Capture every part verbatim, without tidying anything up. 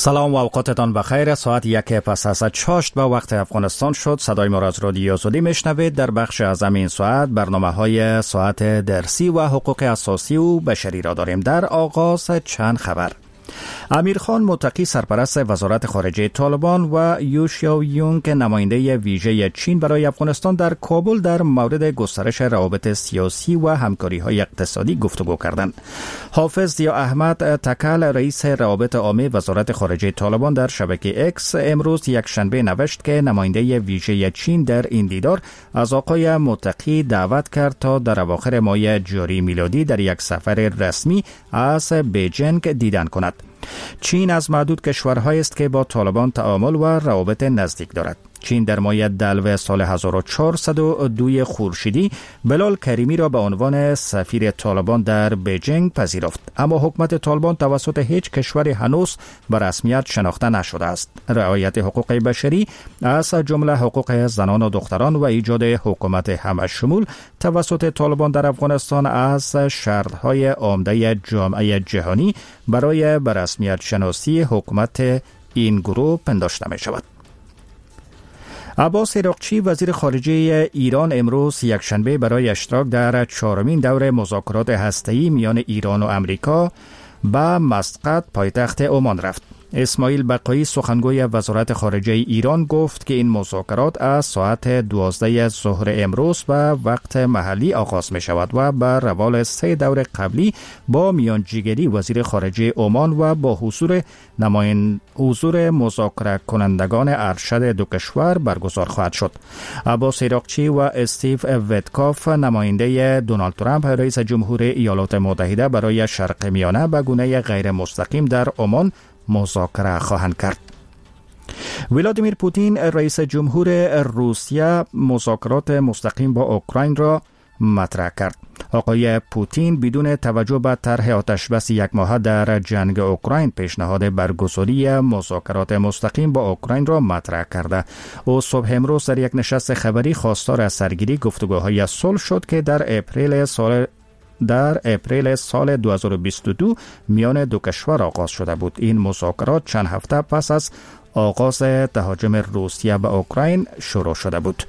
سلام و اوقاتتان بخیر. ساعت یک پس از چاشت به وقت افغانستان شد. صدای ما را از رادیو آزادی میشنوید. در بخش از این ساعت برنامه های ساعت درسی و حقوق اساسی و بشری را داریم. در آغاز چند خبر. امیر خان متقی سرپرست وزارت خارجه طالبان و یو شیاویونگ نماینده ویژه چین برای افغانستان در کابل در مورد گسترش روابط سیاسی و همکاری های اقتصادی گفتگو کردند. حافظ ضیا احمد تکل رئیس روابط عامه وزارت خارجه طالبان در شبکه اکس امروز یک شنبه نوشت که نماینده ویژه چین در این دیدار از آقای متقی دعوت کرد تا در اواخر ماه جاری میلادی در یک سفر رسمی از بیجینگ دیدن کند. چین از معدود کشورهایی است که با طالبان تعامل و روابط نزدیک دارد. چین در ماه دلو سال هزار و چهارصد و دو خورشیدی بلال کریمی را به عنوان سفیر طالبان در بیجینگ پذیرفت، اما حکومت طالبان توسط هیچ کشوری هنوز به رسمیت شناخته نشده است. رعایت حقوق بشری از جمله حقوق زنان و دختران و ایجاد حکومت همشمول توسط طالبان در افغانستان از شرط‌های عمده جامعه جهانی برای به رسمیت شناسی حکومت این گروه پنداشته می شود. عباس عراقچی وزیر خارجه ایران امروز یکشنبه برای اشتراک در چهارمین دور مذاکرات هسته‌ای میان ایران و امریکا به مسقط پایتخت عمان رفت. اسماعیل بقایی سخنگوی وزارت خارجه ایران گفت که این مذاکرات از ساعت دوازده ظهر امروز به وقت محلی آغاز می شود و به روال سه دور قبلی با میانجیگری وزیر خارجه عمان و با حضور نماین حضور مذاکره کنندگان ارشد دو کشور برگزار خواهد شد. عباس عراقچی و استیو ویتکاف نماینده دونالد ترامپ رئیس جمهور ایالات متحده برای شرق میانه به گونه غیر مستقیم در عمان مذاکره خواهند کرد. ولادیمیر پوتین رئیس جمهور روسیه مذاکرات مستقیم با اوکراین را مطرح کرد. آقای پوتین بدون توجه به طرح آتشبس یک ماهه در جنگ اوکراین پیشنهاد برگزاری مذاکرات مستقیم با اوکراین را مطرح کرده. او صبح امروز در یک نشست خبری خواستار از سرگیری گفتگوهای صلح شد که در اپریل سال در اپریل سال دو هزار و بیست و دو میان دو کشور آغاز شده بود. این مذاکرات چند هفته پس از آغاز تهاجم روسیه به اوکراین شروع شده بود.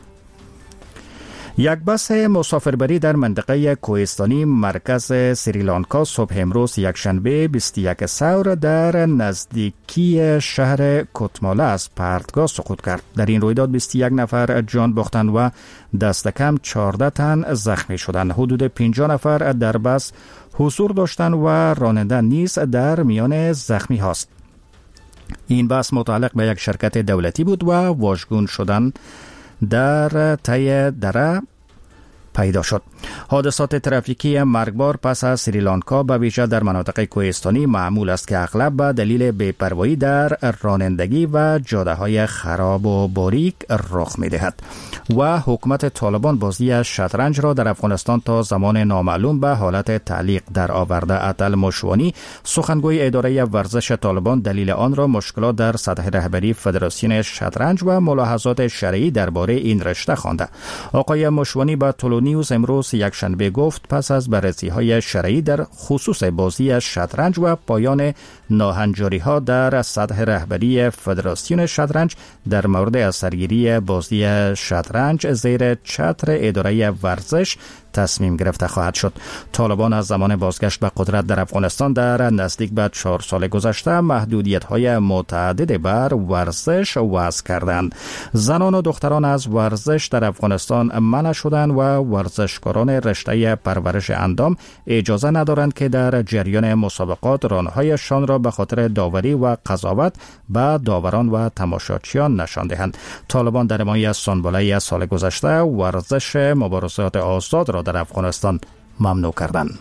یک بس مسافربری در منطقه کوهستانی مرکز سریلانکا صبح امروز یکشنبه بیست و یک ثور در نزدیکی شهر کوتمالا از پرتگاه سقوط کرد. در این رویداد بیست و یک نفر جان باختند و دست کم چهارده تن زخمی شدند. حدود پنجاه نفر در بس حضور داشتند و راننده نیز در میان زخمی هاست. این بس متعلق به یک شرکت دولتی بود و واژگون شدن در تی دره پیدا شد. حادثات ترافیکی مرگبار پس از سریلانکا به ویژه در مناطق کوهستانی معمول است که اغلب به دلیل بی‌پروایی در رانندگی و جاده‌های خراب و باریک رخ می‌دهد و حکومت طالبان بازی شطرنج را در افغانستان تا زمان نامعلوم به حالت تعلیق در آورده. عطل مشوانی سخنگوی اداره ورزش طالبان دلیل آن را مشکلات در سطح رهبری فدراسیون شطرنج و ملاحظات شرعی درباره این رشته خوانده. آقای مشوانی با نیوز امروز یکشنبه گفت پس از بررسی‌های شرعی در خصوص بازی شطرنج و پایان ناهنجاری‌ها در سطح رهبری فدراسیون شطرنج در مورد از سرگیری بازی شطرنج زیر چتر اداره ورزش تصمیم گرفته خواهد شد. طالبان از زمان بازگشت به قدرت در افغانستان در نزدیک به چهار سال گذشته محدودیت‌های متعدد بر ورزش وضع کردند. زنان و دختران از ورزش در افغانستان منع شدند و ورزشکاران رشته پرورش اندام اجازه ندارند که در جریان مسابقات رانهایشان را به خاطر داوری و قضاوت به داوران و تماشاچیان نشان دهند. طالبان در ماه سنبله سال گذشته ورزش مبارزات آزاد را در افغانستان ممنوع کردند.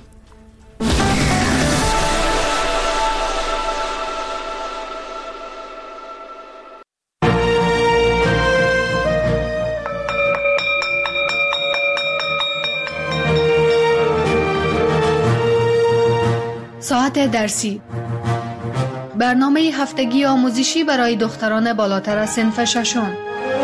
ساعت درسی، برنامه هفتگی آموزشی برای دختران بالاتر از صنف ششم.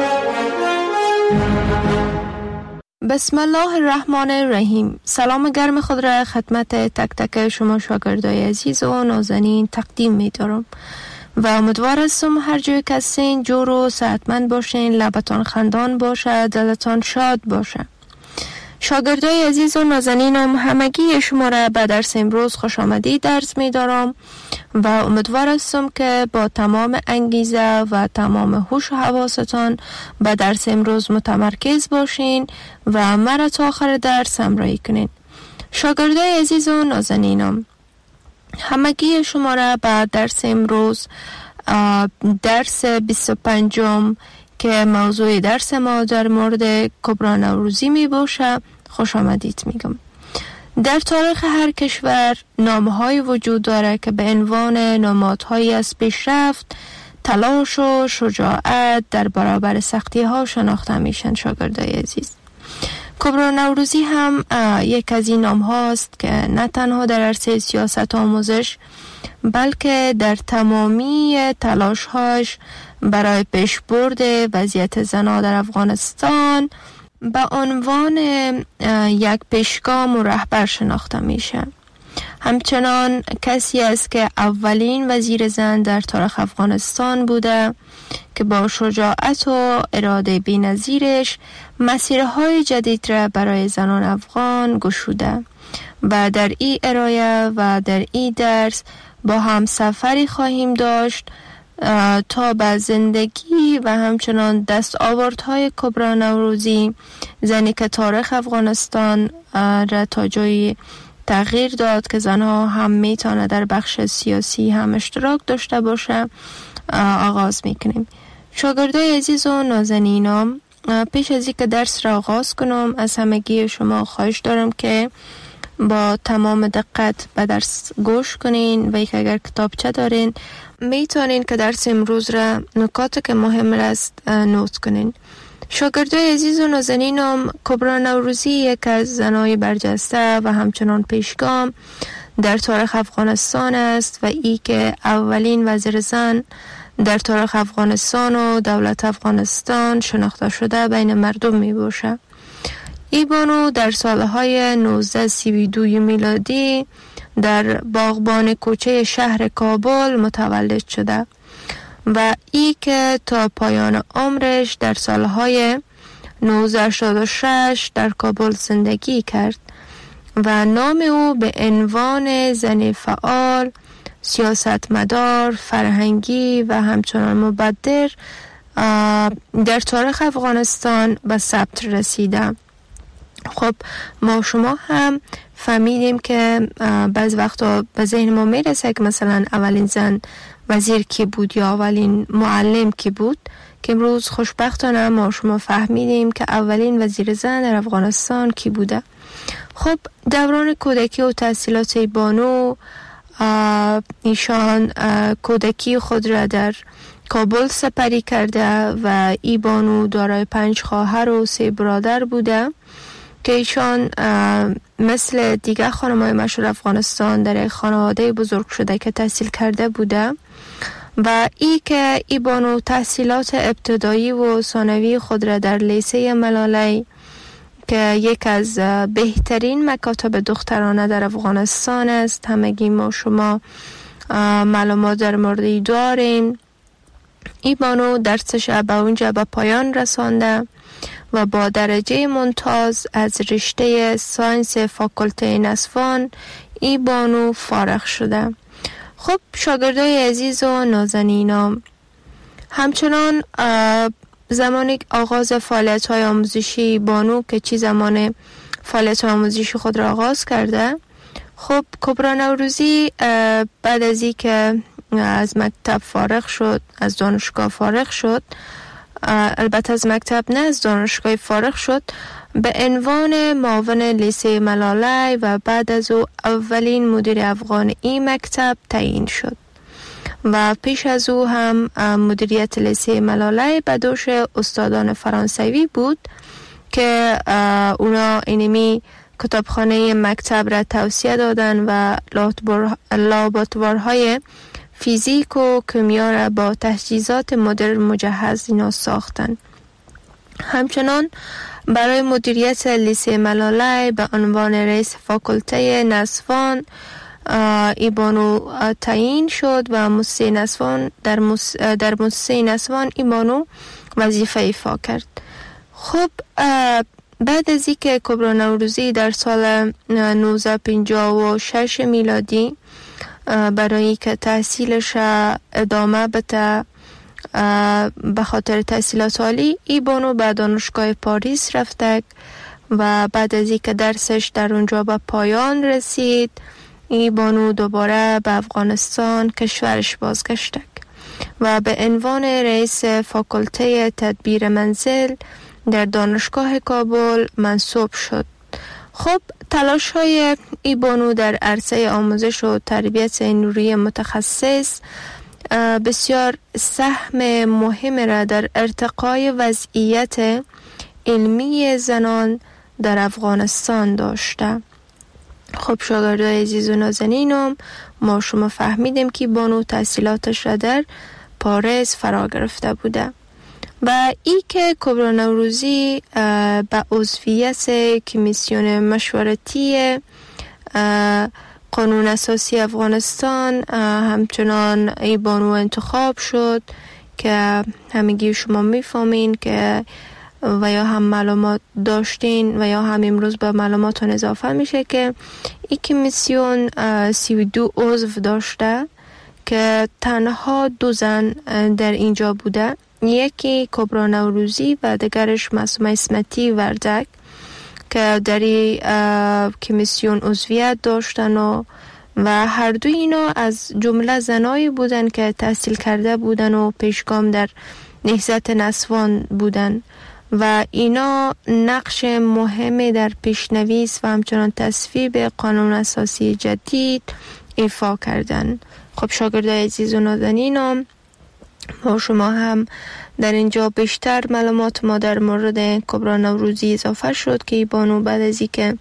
بسم الله الرحمن الرحیم. سلام گرم خود را خدمت تک تک شما شاگردای عزیز و نازنین تقدیم می دارم و امیدوار هستم هر جای که هستین جور و صحتمند باشین، لبتان خندان باشه، دلتان شاد باشه. شاگردای عزیز و نازنینم، همگی شما را به درس امروز خوش آمدید درس می دارم و امیدوار هستم که با تمام انگیزه و تمام هوش و حواستان به درس امروز متمرکز باشین و مرا تا آخر درس همراهی کنین. شاگردای عزیز و نازنینم، همگی شما را به درس امروز، درس بیست و پنجم که موضوع درس ما در مورد کبری نوروزی می باشه، خوش آمدید میگم. در تاریخ هر کشور نامه‌های وجود داره که به عنوان نمادهایی از پیشرفت، تلاش و شجاعت در برابر سختی ها شناخته میشن. شاگردای عزیز، کبری نوروزی هم یک از این نام هاست که نه تنها در عرصه سیاست آموزش بلکه در تمامی تلاش هاش برای پیشبرد وضعیت زنان در افغانستان به عنوان یک پیشگام و رهبر شناخته میشه. همچنان کسی است که اولین وزیر زن در تاریخ افغانستان بوده که با شجاعت و اراده بی‌نظیرش مسیرهای جدید را برای زنان افغان گشوده و در این ارائه و در این درس با هم سفری خواهیم داشت تا به زندگی و همچنان دستاوردهای کبری نوروزی، زنی که تاریخ افغانستان را تا جایی تغییر داد که زنها هم میتونه در بخش سیاسی هم اشتراک داشته باشه، آغاز میکنیم. شاگردای عزیز و نازنینم، پیش از اینکه درس را آغاز کنم از همگی شما خواهش دارم که با تمام دقت به درس گوش کنین و یک اگر کتابچه دارین میتونین که درس امروز را نکاتی که مهم است نوت کنین. شاگردای عزیز و نازنینم، کبری نوروزی یک از زنای برجسته و همچنان پیشگام در تاریخ افغانستان است و ای که اولین وزیر زن در تاریخ افغانستان و دولت افغانستان شناخته شده بین مردم می باشه. ای بانو در سالهای نوزده سی و دو میلادی در باغبان کوچه شهر کابل متولد شده و ای که تا پایان عمرش در سالهای نوزده هشتاد و شش در کابل زندگی کرد و نام او به عنوان زن فعال، سیاستمدار، فرهنگی و همچنان مبدر در تاریخ افغانستان به ثبت رسیده. خب ما شما هم فهمیدیم که بعض وقتا به ذهن ما میرسه که مثلا اولین زن وزیر کی بود یا اولین معلم کی بود، که امروز خوشبختانه ما شما فهمیدیم که اولین وزیر زن در افغانستان کی بوده. خب دوران کودکی و تحصیلات بانو، ایشان کودکی خود را در کابل سپری کرده و ای بانو دارای پنج خواهر و سه برادر بوده که ایشان مثل دیگر خانم‌های مشهور افغانستان در یک خانواده بزرگ شده که تحصیل کرده بوده و ای که ای بانو تحصیلات ابتدایی و ثانوی خود را در لیسه ملالی که یک از بهترین مکاتب دخترانه در افغانستان است، همگی ما شما معلومات در موردی داریم، ای بانو درسش به اونجا به پایان رسانده و با درجه ممتاز از رشته ساینس فاکولته نسوان ای بانو فارغ شده. خب شاگردای عزیز و نازنینم، همچنان زمان آغاز فعالیت های آموزشی بانو که چی زمان فعالیت آموزشی خود را آغاز کرده، خب کبری نوروزی بعد از این که از مکتب فارغ شد، از دانشگاه فارغ شد، البته از مکتب نه از دانشگاه فارغ شد، به عنوان معاون لیسه ملالی و بعد از او اولین مدیر افغان این مکتب تعیین شد و پیش از او هم مدیریت لیسه ملالی به دوش استادان فرانسوی بود که اونا اینمی کتابخانه مکتب را توسعه دادن و لابراتوارهای فیزیک و کیمیا را با تجهیزات مدرن مجهز اینا ساختن. همچنان برای مدیریت لیسه ملالی به عنوان رئیس فاکولته نسوان ای بانو تعیین شد و موسسه نسوان در موس در موسسه نسوان ای بانو وظیفه ایفا کرد. خب بعد از اینکه کبرا نوروزی در سال نوزده پنجاه و شش میلادی برای که تحصیلش ادامه بده به خاطر تحصیلات عالی، ای بانو به دانشگاه پاریس رفته و بعد از اینکه درسش در اونجا به پایان رسید، ای بانو دوباره به افغانستان کشورش بازگشت و به عنوان رئیس فاکولته تدبیر منزل در دانشگاه کابل منصوب شد. خب تلاش های ای بانو در عرصه آموزش و تربیت نوری متخصص بسیار سهم مهم را در ارتقای وضعیت علمی زنان در افغانستان داشته. خب شاگردای عزیز و نازنینم، ما شما فهمیدیم که بانو تحصیلاتش را در پاریس فرا گرفته بوده و ای که کبرا نوروزی به عضویت کمیسیون مشورتی قانون اساسی افغانستان همچنان ای بانو انتخاب شد که همگی شما میفهمین که و یا هم معلومات داشتین و یا هم امروز به معلوماتون اضافه میشه که این کمیسیون سی و دو عضو داشته که تنها دو زن در اینجا بوده، یکی کبرا نوروزی و دیگرش معصومه اسمتی وردک که در این کمیسیون عضویت داشتن و و هر دو اینا از جمله زنایی بودن که تحصیل کرده بودن و پیشگام در نهضت نسوان بودن و اینا نقش مهمی در پیشنویس و همچنان تصویب قانون اساسی جدید ایفا کردن. خب شاگردای عزیز و نازنینم، ما شما هم در اینجا بیشتر معلومات ما در مورد کبرا نوروزی اضافه شد که ای بانو بعد از اینکه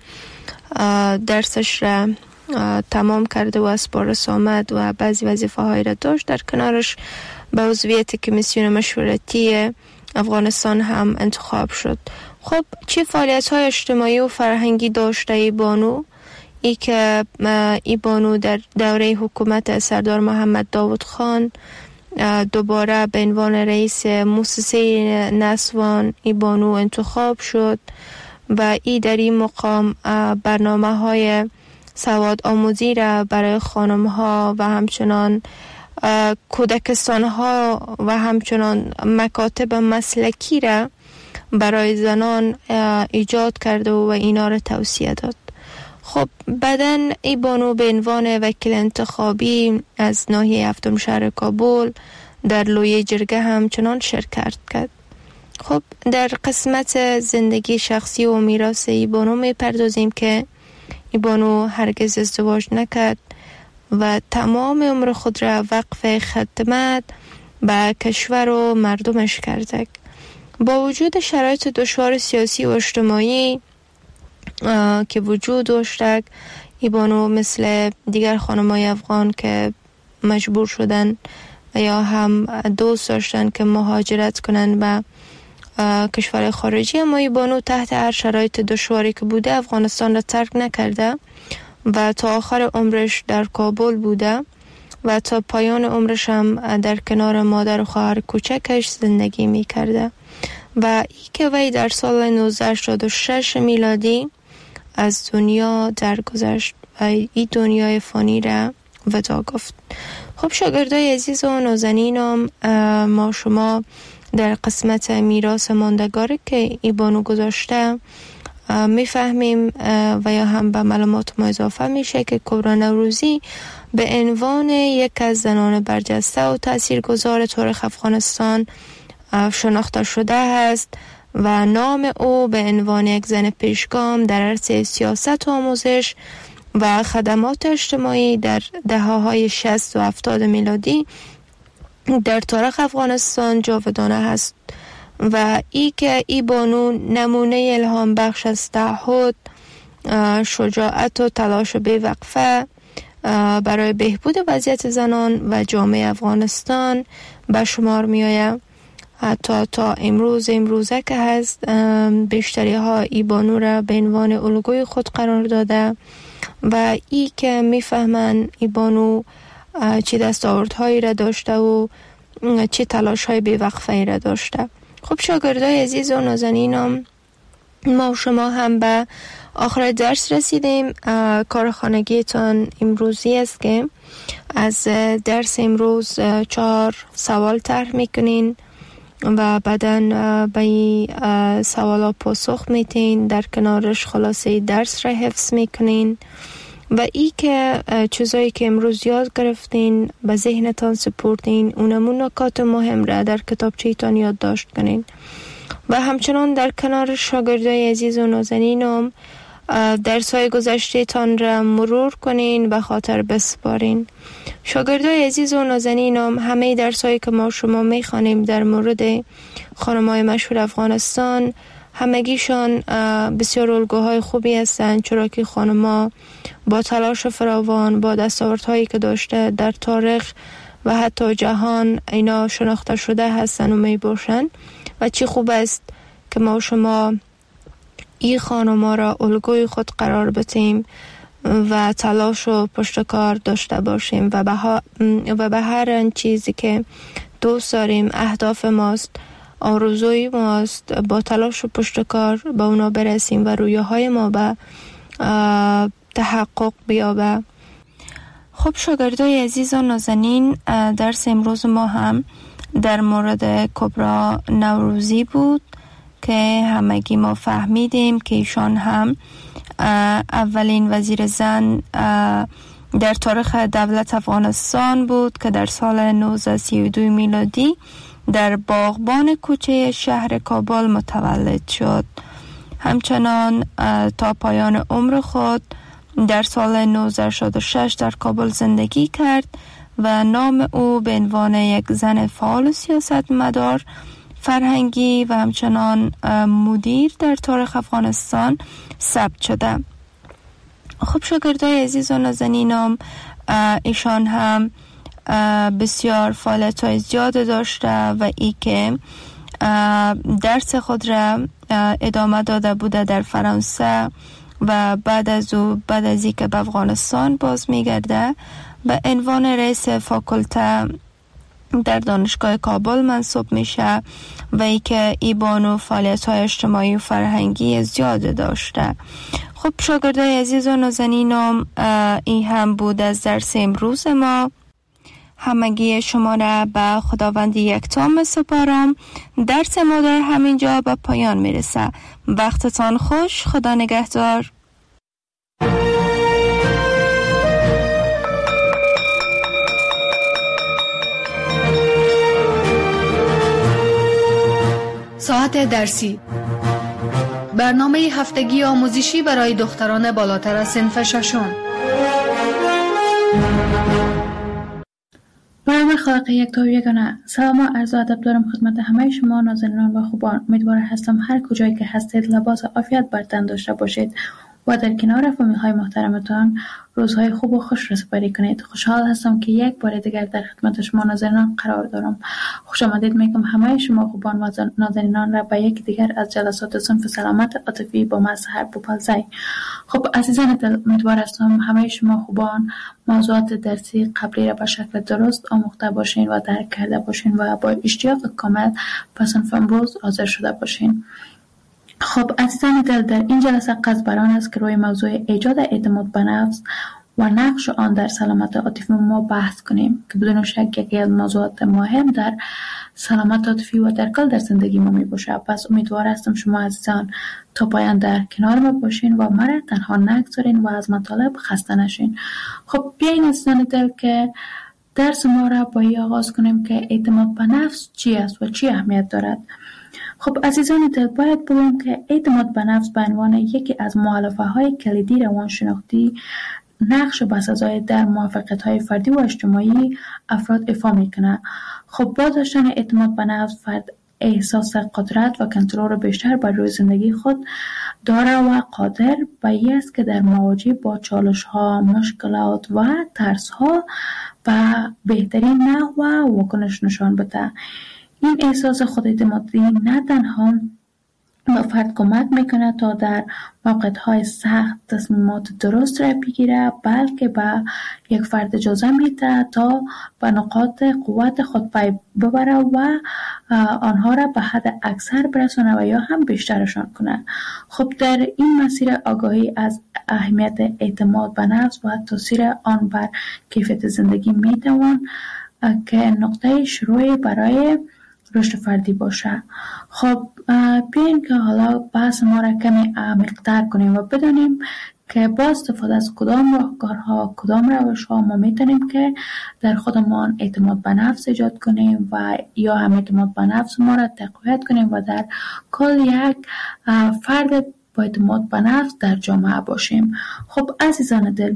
درسش را تمام کرده و از پاریس آمد و بعضی وظیفه های را داشت، در کنارش به عضویت کمیسیون مشورتی افغانستان هم انتخاب شد. خب چه فعالیت های اجتماعی و فرهنگی داشته ای بانو؟ ای که ای بانو در دوره حکومت سردار محمد داود خان دوباره به عنوان رئیس موسسه نسوان ای بانو انتخاب شد و ای در این مقام برنامه های سواد آموزی را برای خانم ها و همچنان کودکستان ها و همچنان مکاتب مسلکی را برای زنان ایجاد کرده و اینا را توصیه داد. خب بعداً ای بانو به عنوان وکیل انتخابی از ناحیه هفتم شهر کابل در لویه جرگه همچنان شرکت کرد. خب در قسمت زندگی شخصی و میراث ای بانو می پردازیم که ای بانو هرگز ازدواج نکرد و تمام عمر خود را وقف خدمت به کشور و مردمش کرده. با وجود شرایط دشوار سیاسی و اجتماعی که وجود داشته، ای بانو مثل دیگر خانمای افغان که مجبور شدن و یا هم دوست داشتن که مهاجرت کنن به کشور خارجی، اما ای بانو تحت هر شرایط دشواری که بوده افغانستان را ترک نکرده و تا آخر عمرش در کابل بوده و تا پایان عمرش هم در کنار مادر و خواهر کوچکش زندگی می کرده و ای که وی در سال نوزده هشتاد و شش میلادی از دنیا درگذشت و این دنیای فانی را وداع گفت. خب شاگردای عزیز و نازنینم، ما شما در قسمت میراث ماندگاری که ای بانو گذاشته میفهمیم و یا هم به معلومات ما اضافه میشه که کبرا نوروزی به عنوان یک از زنان برجسته و تاثیرگذار تاریخ افغانستان شناخته شده است و نام او به عنوان یک زن پیشگام در عرصه سیاست و آموزش و خدمات اجتماعی در دهه‌های شصت و هفتاد میلادی در تاریخ افغانستان جاودانه است و ای که ای بانو نمونه الهام بخش از تعهد، شجاعت و تلاش بی‌وقفه برای بهبود وضعیت زنان و جامعه افغانستان به شمار می آید حتی تا امروز امروزه که هست بیشتری ها ای بانو را به عنوان الگوی خود قرار داده و ای که میفهمن ای بانو چی دستاوردهایی را داشته و چی تلاش های بیوقفه را داشته. خب شاگردای عزیز و نازنینم، ما و شما هم به آخر درس رسیدیم. کار خانگیتان امروزی است که از درس امروز چهار سوال طرح میکنین و بعداً به این سوالا پاسخ میتین، در کنارش خلاصه درس را حفظ میکنین و ای که چیزایی که امروز یاد گرفتین به ذهنتان سپردین، اونمون نکات مهم را در کتابچه‌تان یادداشت کنین و همچنان در کنار شاگردای عزیز و نازنینم درس‌های گذشته تان را مرور کنین، به خاطر بسپارین. شاگردای عزیز و نازنینم، همه درس‌هایی که ما شما می‌خوانیم در مورد خانم‌های مشهور افغانستان، همگیشان بسیار الگوهای خوبی هستند، چرا که خانم‌ها با تلاش فراوان، با دستاوردهایی که داشته در تاریخ و حتی جهان اینا شناخته شده هستند و می باشند و چی خوب است که ما شما این خانم‌ها را الگوی خود قرار بدیم و تلاش و پشتکار داشته باشیم و به, ها و به هر چیزی که دوست داریم، اهداف ماست، آرزوی ماست، با تلاش و پشتکار به اونا برسیم و رویاهای ما به تحقق بیابه. خب شاگردای عزیز و نازنین، درس امروز ما هم در مورد کبرا نوروزی بود که همگی ما فهمیدیم که ایشان هم اولین وزیر زن در تاریخ دولت افغانستان بود که در سال نوزده سی و دو میلادی در باغبان کوچه شهر کابل متولد شد. همچنان تا پایان عمر خود در سال نوزده شصت و شش در کابل زندگی کرد و نام او به عنوان یک زن فعال و سیاستمدار فرهنگی و همچنان مدیر در تاریخ افغانستان ثبت شده. خب شاگردای عزیز و نازنینم، ایشان هم بسیار فعالیت‌های زیاد داشته و ای که درس خود را ادامه داده بوده در فرانسه و بعد از او بعد از ای که به افغانستان باز میگرده به عنوان رئیس فاکولته در دانشگاه کابل منصوب میشه و ای که ای بانو فعالیت‌های اجتماعی و فرهنگی زیاد داشته. خب شاگردای عزیز و نازنینم، این هم بود از درس امروز ما. همگی شما را به خداوند یکتا سپارم. درس ما در همینجا به پایان میرسه. وقتتان خوش. خدا نگهدار. ساعت درسی، برنامه هفتگی آموزشی برای دختران بالاتر از صنف ششم. برنامه خالق یکتا و یگانه. سلام و عرض ادب دارم خدمت همه شما نازنینان و خوبان. امیدوار هستم هر کجایی که هستید لباس عافیت بر تن داشته باشید و در کنار فامیل های محترمتان روزهای خوب و خوش را سپری کنید. خوشحال هستم که یک بار دیگر در خدمت شما نازنینان قرار دارم. خوش آمدید میگم همه شما خوبان و نازنینان را به یک دیگر از جلسات صنف سلامت عاطفی با مظهر بوپالزی. خب عزیزان دل، امیدوار هستم همه شما خوبان موضوعات درسی قبلی را به شکل درست آموخته باشین و درک کرده باشین و با اشتیاق کامل به صنف امروز حاضر شده باشین. خب عزیزان دل، در این جلسه قصد بر آن است که روی موضوع ایجاد اعتماد به نفس و نقش آن در سلامت عاطفی ما بحث کنیم که بدون شک یکی از موضوعات مهم در سلامت عاطفی و در کل در زندگی ما می باشه. پس امیدوار هستم شما عزیزان تا پایان در کنار ما باشین و مرا تنها نگذارین و از مطالب خسته نشین. خب بیاین عزیزان دل که درس ما را با این آغاز کنیم که اعتماد به نفس چی است و چی اهمیت دارد. خب عزیزان دل، باید بگویم که اعتماد به نفس به عنوان یکی از مؤلفه های کلیدی روانشناختی نقش بسزای در موفقیت های فردی و اجتماعی افراد ایفا میکنه. خب با داشتن اعتماد به نفس فرد احساس قدرت و کنترل بیشتر بر روی زندگی خود داره و قادر به این است که در مواجهه با چالش ها، مشکلات و ترس ها و بهترین نحو واکنش نشان بده. این احساس خوداعتمادی نه تنها به فرد کمک میکنه تا در موقعیت‌های سخت تصمیمات درست را بگیره، بلکه به یک فرد اجازه میده تا به نقاط قوت خود پی ببره و آنها را به حد اکثر برسونه و یا هم بیشترشان کنه. خب در این مسیر آگاهی از اهمیت اعتماد به نفس و تاثیر آن بر کیفیت زندگی میتوان که نقطه شروعی برای رشد فردی باشه. خب بیاین که حالا بحث ما را کمی عمیق‌تر کنیم و بدانیم که با استفاده از کدام راهکارها، کدام روش‌ها ما میتونیم که در خودمان اعتماد به نفس ایجاد کنیم و یا هم اعتماد به نفس ما را تقویت کنیم و در کل یک فرد با اعتماد به نفس در جامعه باشیم. خب عزیزان دل،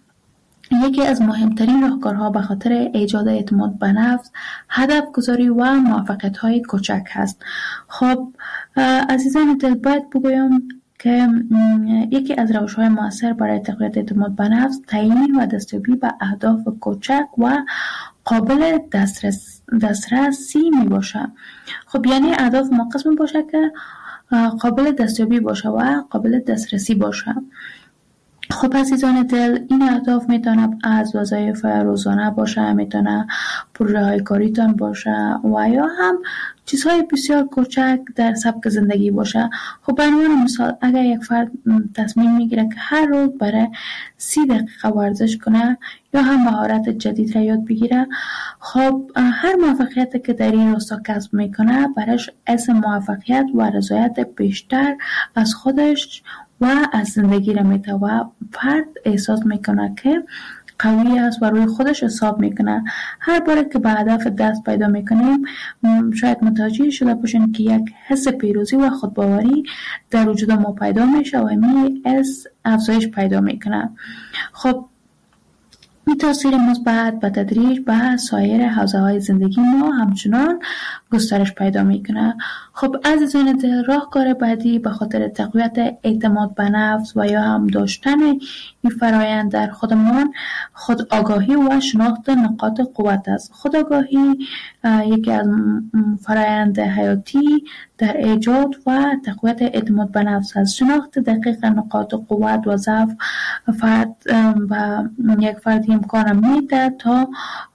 یکی از مهمترین راهکارها به خاطر ایجاد اعتماد به نفس هدف گذاری و موفقیت‌های کوچک هست. خب عزیزان دل، باید بگویم که یکی از روش‌های مؤثر برای تقویت اعتماد به نفس تعیین و دستیابی به اهداف کوچک و قابل دسترس دسترسی می باشه. خب یعنی اهداف ما قسم باشه که قابل دستیابی باشه و قابل دسترسی باشه. خب عزیزان دل، این اهداف میتونه از وظایف روزانه باشه، میتونه پروژه های کاریتان باشه و یا هم چیزهای بسیار کوچک در سبک زندگی باشه. خب به عنوان مثال اگر یک فرد تصمیم میگیره که هر روز برای سی دقیقه ورزش کنه یا هم مهارت جدید را یاد بگیره، خب هر موفقیتی که در این راستا کسب میکنه برایش حس موفقیت و رضایت بیشتر از خودش و از زندگی را میده و فرد احساس میکنه که قوی است و روی خودش حساب میکنه. هر باره که به هدف دست پیدا میکنیم شاید متوجه شده باشین که یک حس پیروزی و خودباوری در وجود ما پیدا میشه و می حس افزایش پیدا میکنه. خب این تاثیر مثبت به تدریج به سایر حوزه‌های زندگی ما همچنان گسترش پیدا میکنه. خب عزیزان دل، راهکار بعدی به خاطر تقویت اعتماد به نفس و یا هم داشتن این فرایند در خودمان خود آگاهی و شناخت نقاط قوت است. خود آگاهی یکی از فرایند حیاتی در ایجاد و تقویت اعتماد به نفس است. شناخت دقیق نقاط قوت و ضعف فرد و یک فرد امکان میده تا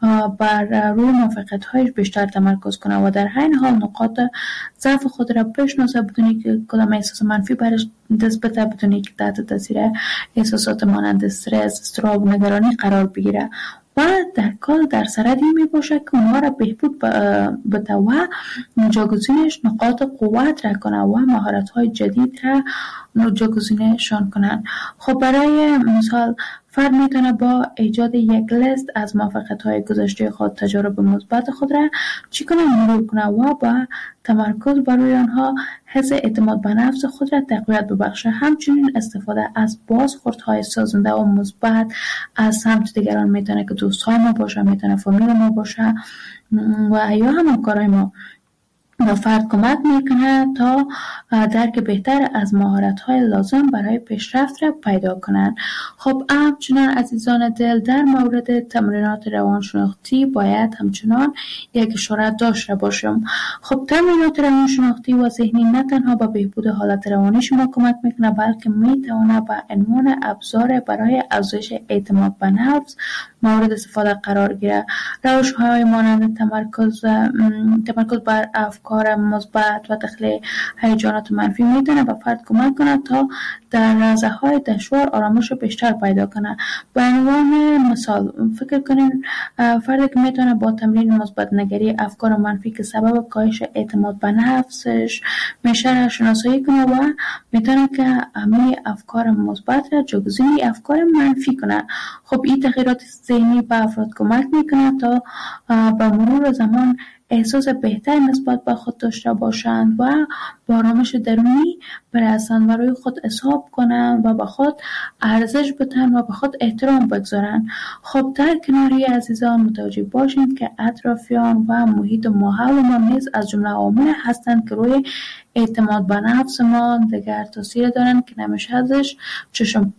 بر روی موفقیت‌هایش بیشتر تمرکز کنه و در همین حال نقاط ضعف خود را بشناسه بدونی که کدام احساس منفی برش دست بده، بدونی که تحت تاثیر احساسات مانند استرس، اضطراب و نگرانی قرار بگیره و در کل در سردی می باشه که اونها را بهبود بده و جاگزینش نقاط قوت را کنه و مهارت‌های جدید را جاگزینشان کنن. خب برای مثال فرد میتونه با ایجاد یک لیست از موفقیت‌های گذشته خود، تجارب مثبت خود را چی کنه مرور کنه و با تمرکز بر روی آنها حس اعتماد به نفس خود را تقویت ببخشه. همچنین استفاده از بازخوردهای سازنده و مثبت از سمت دیگران میتونه که دوستای ما باشه، میتونه فامیل ما باشه و یا هم همکارای ما به فرد کمک میکنه تا درک بهتر از مهارت‌های لازم برای پیشرفت را پیدا کنند. خب همچنان عزیزان دل، در مورد تمرینات روانشناختی باید همچنان یک اشاره داشته باشم. خب تمرینات روانشناختی و ذهنی نه تنها به بهبود حالت روانی شما کمک میکنه، بلکه میتونه به عنوان ابزار برای افزایش اعتماد به نفس مورد استفاده قرار گیره. روش‌های مانند تمرکز تمرکز بر افکار مثبت و تخلیه هیجانات منفی میتونه به فرد کمک کنه تا در لحظه‌های دشوار آرامش بیشتر پیدا کنه. به عنوان مثال فکر کنین فردی که میتونه با تمرین مثبت نگری افکار منفی که سبب کاهش اعتماد به نفسش میشه شناسایی کنه و میتونه که همه افکار مثبت را جایگزین افکار منفی کنه. خب این تغییرات ذهنی به افراد کمک میکنه تا با مرور زمان احساس بهتر نسبت به خود داشته باشند و با آرامش درونی برسند و روی خود حساب کنند و به خود ارزش بدن و به خود احترام بگذارند. خب در کناری عزیزان متوجه باشید که اطرافیان و محیط ماحول ما نیز از جمله عوامل هستند که روی اعتماد به نفس ما دیگر تاثیر دارند که نمیشه ازش چشم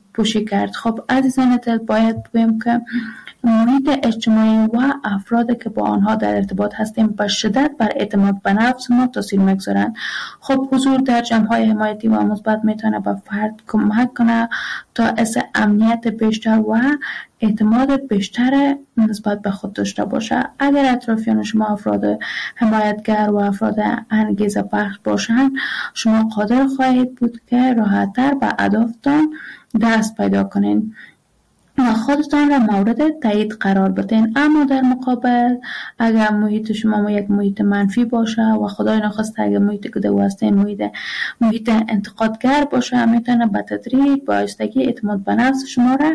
پوشی کرد. خب عزیزان دل باید بگویم که محیط اجتماعی و افرادی که با آنها در ارتباط هستیم به شدت بر اعتماد به نفس ما تاثیر میگذارند. خب حضور در جمع‌های حمایتی و مثبت میتونه به فرد کمک کنه تا حس امنیت بیشتر و اعتماد بیشتر نسبت به خود داشته باشه. اگر اطرافیان شما افراد حمایتگر و افراد انگیزه بخش باشند، شما قادر خواهید بود که راحت‌تر به اهدافتان دست پیدا کنین و خودتان را مورد تایید قرار بدین. اما در مقابل اگر محیط شما یک محیط منفی باشه و خدای نخواسته اگر محیط گدو هستین محیط محیط انتقادگر باشه، میتونه به تدریج با آهستگی اعتماد به نفس شما را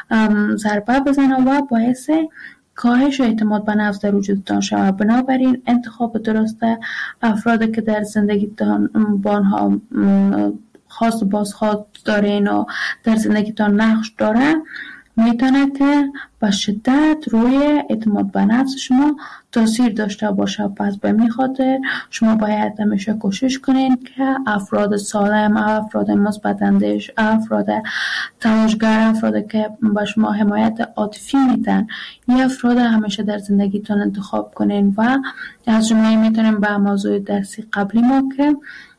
ضربه بزنه و باعث کاهش اعتماد به نفس در وجودتان شود. بنابراین انتخاب درست افرادی که در زندگیتان با آنها خاص و بازخواد دارین و در زندگیتان نقش داره میتونه که به شدت روی اعتماد به نفس شما تاثیر داشته باشه. پس به می خاطر شما باید همیشه کوشش کنین که افراد سالم، افراد مثبت اندیش، افراد تلاشگر، افراد که به شما حمایت عاطفی میدن، این افراد همیشه در زندگیتون انتخاب کنین. و از جمله میتونیم به موضوع درسی قبلی ما که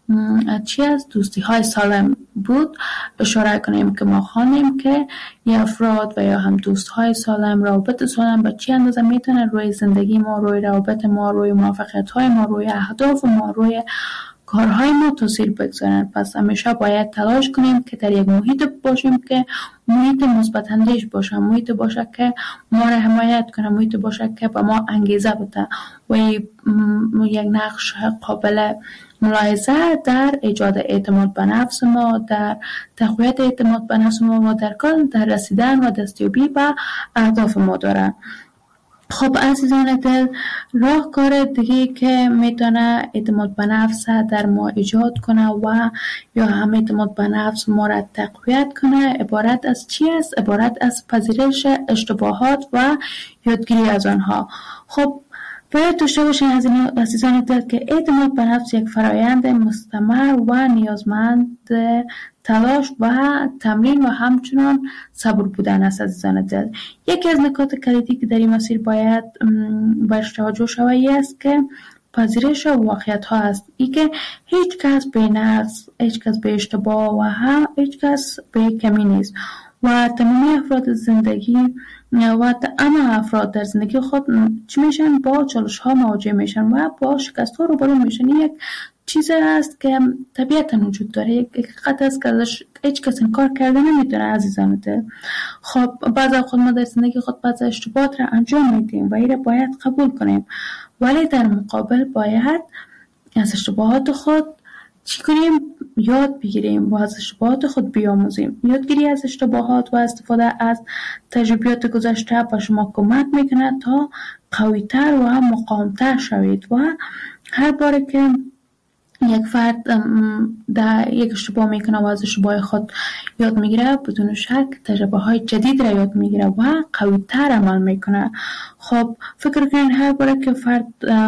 چی از دوستی های سالم بود اشاره کنیم که ما خوانیم که یه افراد و یا هم دوست های سالم، روابط سالم به چی اندازه میتونه روی زندگی ما، روی روابط ما، روی موفقیت های ما، روی اهداف ما، روی کارهای ما تاثیر بگذارن. پس همیشه باید تلاش کنیم که در یک محیط باشیم که محیط مثبت اندیش باشه، محیط باشه که ما را حمایت کنه، محیط باشه که به ما انگیزه بده و یک نقش قابل ملاحظه در ایجاد اعتماد به نفس ما، در تقویت اعتماد به نفس ما و در کار در رسیدن و دستیابی به اهداف ما داره. خب عزیزان دل، راهکار دیگه که میتونه اعتماد به نفس در ما ایجاد کنه و یا هم اعتماد به نفس ما را تقویت کنه عبارت از چی است؟ عبارت از پذیرش اشتباهات و یادگیری از آنها. خب باید داشته باشین عزیزان دل که اعتماد به نفس یک فرایند مستمر و نیازمند تلاش و تمرین و همچنان صبر بودن است. عزیزان دل، یکی از نکات کلیدی که در این مسیر باید بهش توجه شود است که پذیرش واقعیت ها است. ای که هیچ کس به نقص، هیچ کس به اشتباه و هم هیچ کس به کمی نیست و تمامی افراد زندگی و اما افراد در زندگی خود چی میشن؟ با چالش ها مواجه میشن و با شکست ها روبرو میشن. یک چیزی هست که طبیعتا وجود داره، یک حقیقت هست که ازش هیچ کس انکار کرده نمیتونه عزیزان دل. خب بعضی خود ما در زندگی خود بعضی اشتباهات را انجام میدیم و این را باید قبول کنیم، ولی در مقابل باید از اشتباهات خود چی کنیم؟ یاد بگیریم و از اشتباهات خود بیاموزیم. یادگیری از اشتباهات و استفاده از تجربیات گذشته به شما کمک میکنه تا قوی‌تر و مقاوم‌تر شوید و هر بار که یک فرد در یک اشتباه میکنه و از اشتباه خود یاد میگیره، بدون شک تجربه های جدید را یاد میگیره و قوی تر عمل میکنه. خب فکر کنین هر باره که فرد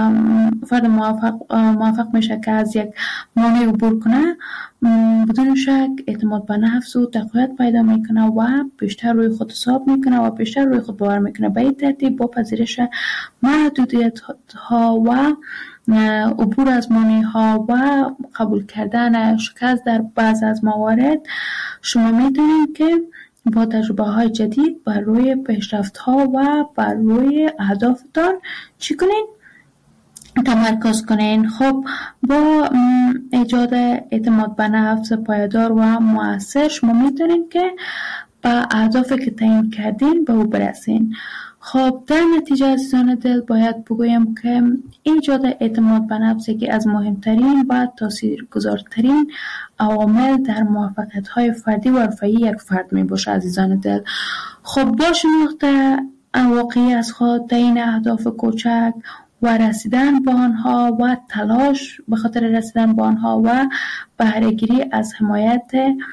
فرد موفق موفق میشه که از یک مانع عبور کنه، بدون شک اعتماد به نفس و تقویت پیدا میکنه و بیشتر روی خود حساب میکنه و بیشتر روی خود باور میکنه. به این ترتیب با پذیرش محدودیت ها و عبور از مانع ها و قبول کردن شکست در بعض از موارد، شما میتونید که با تجربه های جدید بر روی پیشرفت ها و بر روی اهدافتان چی کنین؟ تمرکز کنین. خب با ایجاد اعتماد به نفس پایدار و مؤثر شما میتونید که با اهدافی که تعیین کردین به او برسین. خب در نتیجه عزیزان دل باید بگویم که ایجاد اعتماد به نفس یکی از مهمترین و تاثیرگذارترین عوامل در موفقیت‌های فردی و حرفه‌ای یک فرد می باشه عزیزان دل. خب با شناخت واقعی از خود، تعیین اهداف کوچک و رسیدن به آنها و تلاش به خاطر رسیدن به آنها و بهره‌گیری از حمایت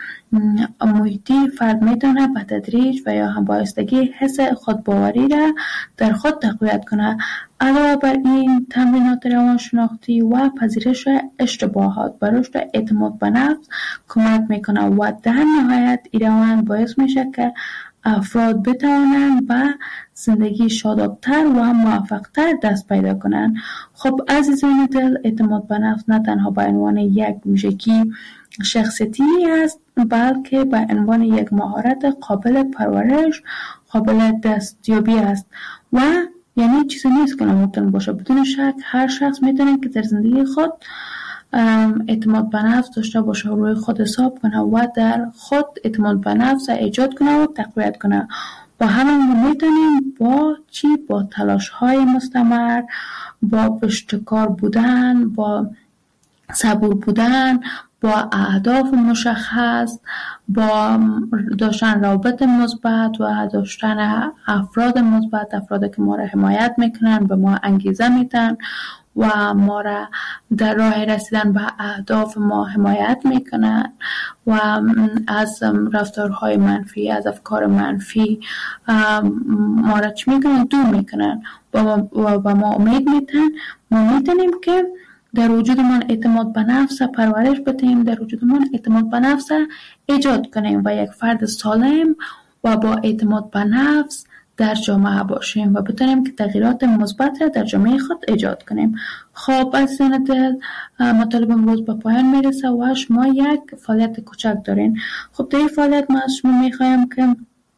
محیطی فرد میتونه به تدریج و یا هم بایستگی حس خودباوری را در خود تقویت کنه. علاوه بر این، تمرینات روانشناختی و پذیرش اشتباهات به رشد اعتماد به نفس کمک میکنه و در نهایت این روند باعث میشه که افراد بتوانند به زندگی شادابتر و موفقتر دست پیدا کنند. خب عزیزان دل، اعتماد به نفس نه تنها به عنوان یک ویژگی شخصیتی است، بلکه به عنوان یک مهارت قابل پرورش، قابل دستیابی است و یعنی چیزی نیست که ناممکن باشه. بدون شک هر شخص میتونه که در زندگی خود اعتماد به نفس داشته باشه و روی خود حساب کنه و در خود اعتماد به نفس ایجاد کنه و تقویت کنه و همون میتونیم با چی؟ با تلاش های مستمر، با پشتکار بودن، با صبور بودن، با اهداف مشخص، با داشتن روابط مثبت و داشتن افراد مثبت، افرادی که ما را حمایت میکنن، به ما انگیزه میدن و ما را در راه رسیدن به اهداف ما حمایت میکنن و از رفتارهای منفی، از افکار منفی ما را چی میکنن؟ دور میکنن و به ما امید میدن. ما میتونیم که در وجودمان اعتماد به نفس پرورش بدهیم، در وجودمان اعتماد به نفس ایجاد کنیم و یک فرد سالم و با اعتماد به نفس در جامعه باشیم و بتونیم که تغییرات مثبت را در جامعه خود ایجاد کنیم. خب عزیزان دل، مطالب امروز به پایان میرسه و شما یک فعالیت کوچک دارین. خب در این فعالیت ما از شما میخوایم که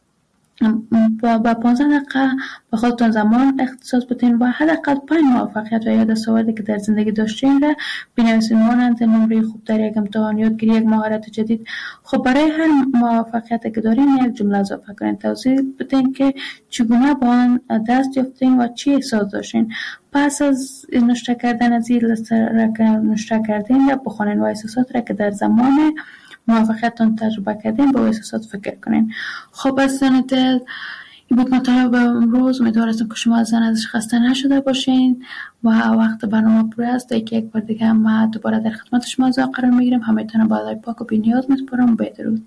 با با پانزده دقیقه به خودتون زمان اختصاص بدین و حداقل پنج موفقیت و یا دستاوردی که در زندگی داشتین را بنویسین، مانند نمره خوب در یک امتحان، یادگیری یک مهارت جدید. خب برای هر موفقیتی که دارین یک جمله اضافه کنین، توضیح بدین که چگونه با آن دست یافتین و چی احساس داشتین. پس از نوشته کردن از این لیست را که نوشته کردین را بخونین و احساسات را که در زمان موفقیتتون تجربه کردین با احساسات فکر کنین. خب از دل، این بود مطالب امروز. امیدوارم که شما از زن ازش خسته نشده باشین و وقت برنامه پر است. یکی یک بار دیگه ما دوباره در خدمت شما قرار میگیریم. همتون با خدای پاک و بی‌نیاز میسپارم. بدرود.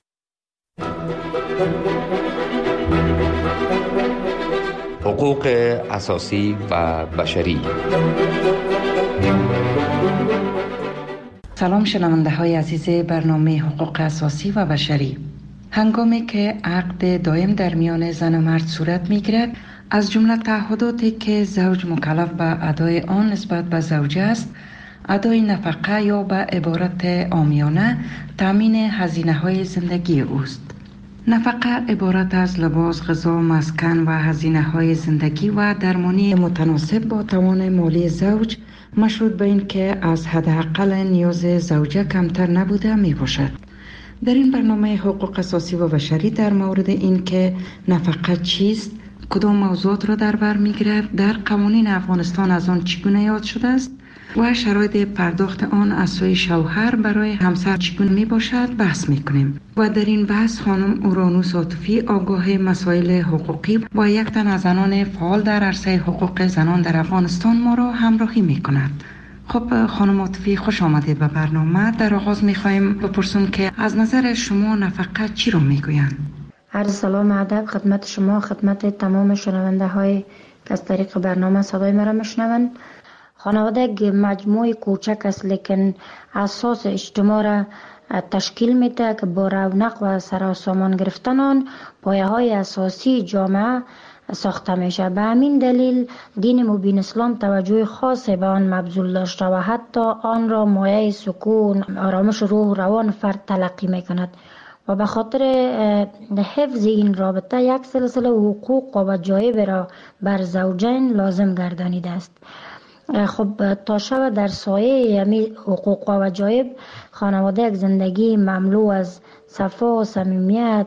حقوق اساسی و بشری. سلام شنونده های عزیز برنامه حقوق اساسی و بشری. هنگامی که عقد دائم در میان زن و مرد صورت می گیرد، از جمله تعهداتی که زوج مکلف به ادای آن نسبت به زوجه است، ادای نفقه یا به عبارت عامیانه تامین هزینه های زندگی اوست. نفقه عبارت از لباس، غذا، مسکن و هزینه های زندگی و درمانی متناسب با توان مالی زوج، مشروط به این که از حداقل نیاز زوجه کمتر نبوده می باشد. در این برنامه حقوق اساسی و بشری در مورد این که نفقه چیست، کدام موضوعات را در بر می گیرد، در قوانین افغانستان از آن چگونه یاد شده است و شرایط پرداخت آن از سوی شوهر برای همسر چگونه می باشد بحث می کنیم. و در این بحث خانم اورانوس عاطفی، آگاه مسائل حقوقی و یک تن از زنان فعال در عرصه حقوق زنان در افغانستان ما را همراهی می کند. خب خانم عاطفی، خوش آمدید به برنامه. در آغاز می خواهیم بپرسیم که از نظر شما نفقه چی رو می گویند؟ عرض سلام و ادب خدمت شما، خدمت تمام شنونده های که از طریق برنامه صدای مرا میشنوند. خانواده یک مجموعه کوچک است لیکن اساس اجتماع را تشکیل میده که با رونق و سراسامان گرفتن آن پایه های اساسی جامعه ساخته میشه. به همین دلیل دین مبین اسلام توجه خاصی به آن مبذول داشته و حتی آن را مایه سکون، آرامش روح و روان فرد تلقی میکند و به خاطر حفظ این رابطه یک سلسله حقوق و وجایب را بر زوجین لازم گردانیده است. خب تا شب در سایه یمی حقوق و وجایب، خانواده یک زندگی مملو از صفا، صمیمیت،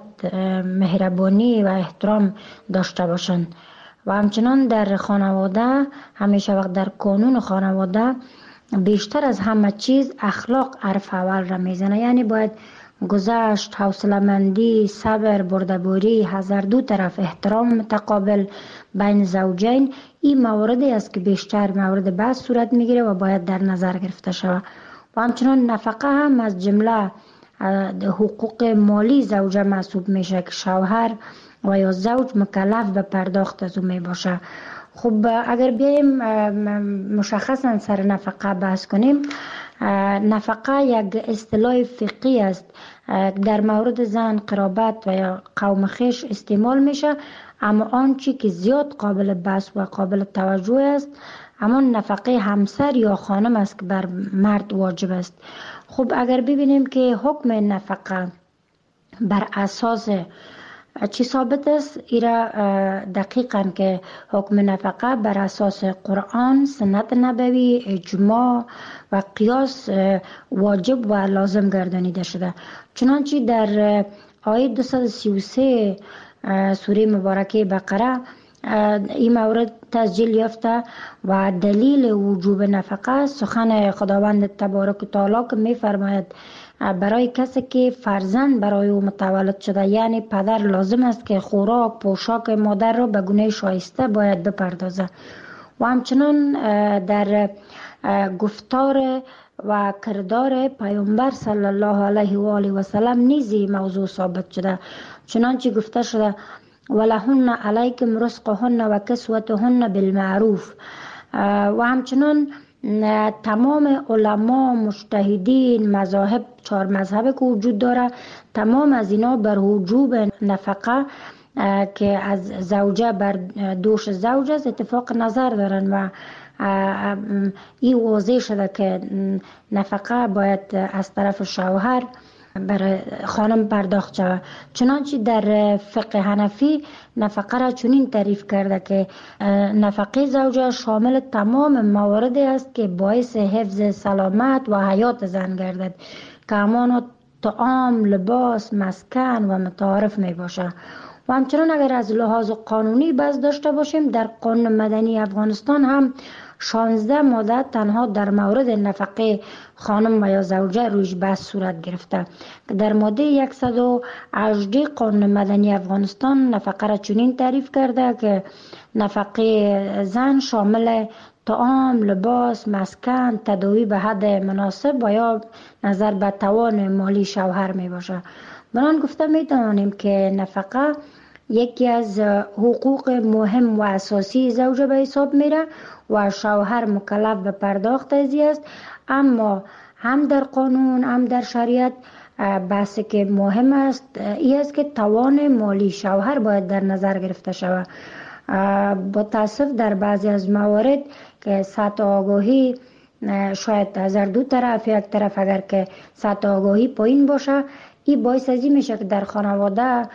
مهربانی و احترام داشته باشند و همچنان در خانواده همیشه وقت در قانون خانواده بیشتر از همه چیز اخلاق حرف اول را میزنه. یعنی باید گذشت، حوصله‌مندی، صبر، بردباری، حذر، دو طرف احترام متقابل بین زوجین، این مواردی است که بیشتر مورد بحث صورت میگیره و باید در نظر گرفته شود. و همچنان نفقه هم از جمله حقوق مالی زوجه محسوب میشه که شوهر و یا زوج مکلف به پرداخت از اون می باشه. خب اگر بیایم مشخصا سر نفقه بحث کنیم، نفقه یک اصطلاح فقهی است در مورد زن، قرابت و یا قوم خویش استعمال میشه، اما آنچه که زیاد قابل بحث و قابل توجه است همان نفقه همسر یا خانم است که بر مرد واجب است. خب اگر ببینیم که حکم نفقه بر اساس چی ثابت است، ایرا دقیقاً که حکم نفقه بر اساس قرآن، سنت نبوی، اجماع و قیاس واجب و لازم گردانیده شده. چنانچه در آیه دویست و سی و سه سوره مبارکه بقره این مورد تسجیل یافته و دلیل وجوب نفقه سخن خداوند تبارک و تعالی که می فرماید برای کسی که فرزند برای او متولد شده، یعنی پدر لازم است که خوراک پوشاک مادر را به گونه شایسته باید بپردازه. و همچنان در گفتار و کردار پیامبر صلی الله علیه و آله و سلم نیزی موضوع ثابت شده، چنانچه گفته شده ولهن علیکم رزقهن و کسوتهن بالمعروف. و همچنان تمام علما، مجتهدین، مذاهب، چهار مذهب که وجود داره، تمام از اینا بر وجوب نفقه که از زوجه بر دوش زوج است اتفاق نظر دارن و این واضح شده که نفقه باید از طرف شوهر برای خانم پرداخت شود. چنانچه در فقه حنفی نفقه را چنین تعریف کرده که نفقه زوجه شامل تمام مواردی است که باعث حفظ سلامت و حیات زن گردد، که همانا طعام، لباس، مسکن و متعارف می باشه. و همچنان اگر از لحاظ قانونی بحث داشته باشیم، در قانون مدنی افغانستان هم شانزده ماده تنها در مورد نفقه خانم و یا زوجه رویش بحث صورت گرفته. در ماده صد و هجده قانون مدنی افغانستان نفقه را چنین تعریف کرده که نفقه زن شامل طعام، لباس، مسکن، تداوی به حد مناسب و یا نظر به توان مالی شوهر می باشه. بران گفته می توانیم که نفقه یکی از حقوق مهم و اساسی زوجه به حساب میره و شوهر مکلف به پرداخت ازی است. اما هم در قانون هم در شریعت بحثی که مهم است این است که توان مالی شوهر باید در نظر گرفته شود. با تاسف در بعضی از موارد که سطح آگاهی شاید از دو طرف، یک طرف اگر که سطح آگاهی پایین باشه، این باعث ازی میشه که در خانواده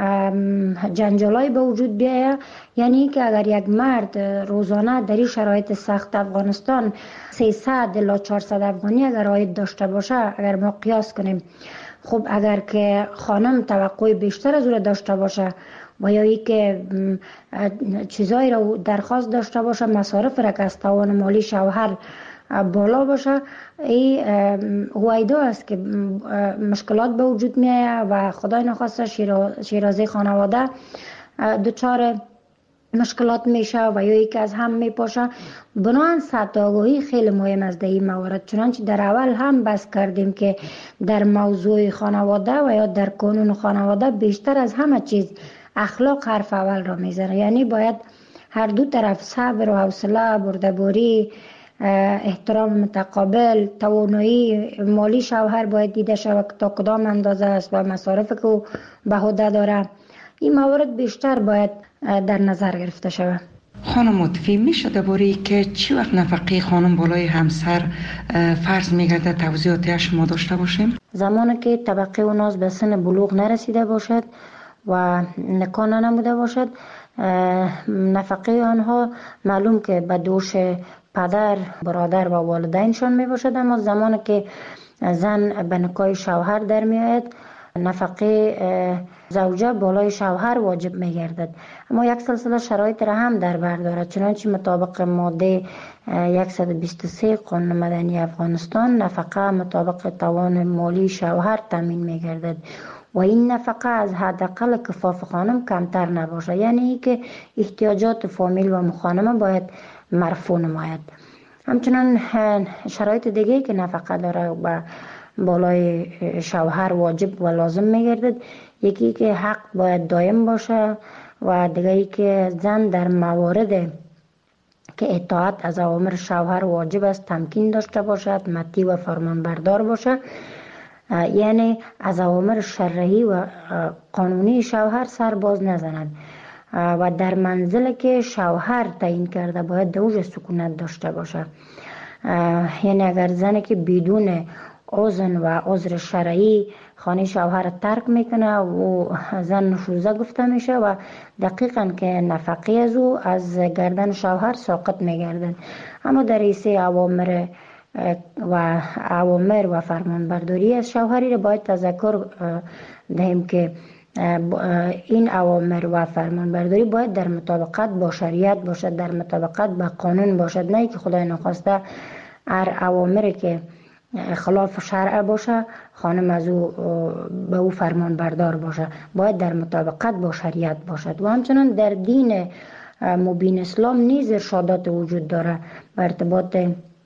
جنجالای به وجود بیاید. یعنی که اگر یک مرد روزانه در این شرایط سخت افغانستان سیصد الی چهارصد افغانی اگر عاید داشته باشه، اگر ما قیاس کنیم، خب اگر که خانم توقع بیشتر از او داشته باشه و یا ای که چیزایی را درخواست داشته باشه، مصارف را که از توان مالی شوهر بالا باشه، این هویدا است که مشکلات به وجود می آید و خدای نخواسته شیرازه خانواده دچار مشکلات میشه و یا یکی از هم میپاشه. بنابراین سطح آگاهی خیلی مهم است در این موارد. چنانچه در اول هم بحث کردیم که در موضوع خانواده و یا در قانون خانواده بیشتر از همه چیز اخلاق حرف اول را میزنه. یعنی باید هر دو طرف صبر و حوصله، بردباری، احترام متقابل، توانایی مالی شوهر باید دیده شود تا کدام اندازه است و مصارف که او به عهده داره. این موارد بیشتر باید در نظر گرفته شود. خانم مطفی میشه درباره که چی وقت نفقه خانم بالای همسر فرض میگرده توضیحاتی شما داشته باشیم؟ زمانی که طبقه اوناز به سن بلوغ نرسیده باشد و نکاح نموده باشد، نفقه آنها معلوم که به دوش پدر، برادر و والدینشان می باشد. اما زمانی که زن به نکاح شوهر در می آید، نفقه زوجه بالای شوهر واجب می گردد. اما یک سلسله شرایط را هم در بر دارد. چنانچه مطابق ماده صد و بیست و سه قانون مدنی افغانستان، نفقه مطابق توان مالی شوهر تامین می گردد و این نفقه از حداقل کفاف خانم کمتر نباشه. یعنی که احتیاجات فامیل و مخانمه باید مرفوع نماید. همچنان شرایط دیگه که نفقه داره و بالای شوهر واجب و لازم میگردد، یکی که حق باید دائم باشه و دیگری که زن در موارد که اطاعت از اوامر شوهر واجب است تمکین داشته باشد، مطیع و فرمانبردار باشد، یعنی از اوامر شرعی و قانونی شوهر سر باز نزند و در منزل که شوهر تعیین کرده باید دوج سکونت داشته باشد. یعنی اگر زنی که بدون اذن و عذر شرعی خانه شوهر ترک میکنه و زن نشوزه گفته میشه و دقیقاً که نفقه از او از گردن شوهر ساقط میگردن. اما در ایسه اوامر و اوامر و فرمانبرداری از شوهری را باید تذکر دهیم که این اوامر و فرمانبرداری باید در مطابقت با شریعت باشد، در مطابقت با قانون باشد، نه که خدای نخواسته هر اوامری که خلاف شرع باشه خانم از او به او فرمان بردار باشه، باید در مطابقت با شریعت باشد. و همچنان در دین مبین اسلام نیز ارشادات وجود داره به ارتباط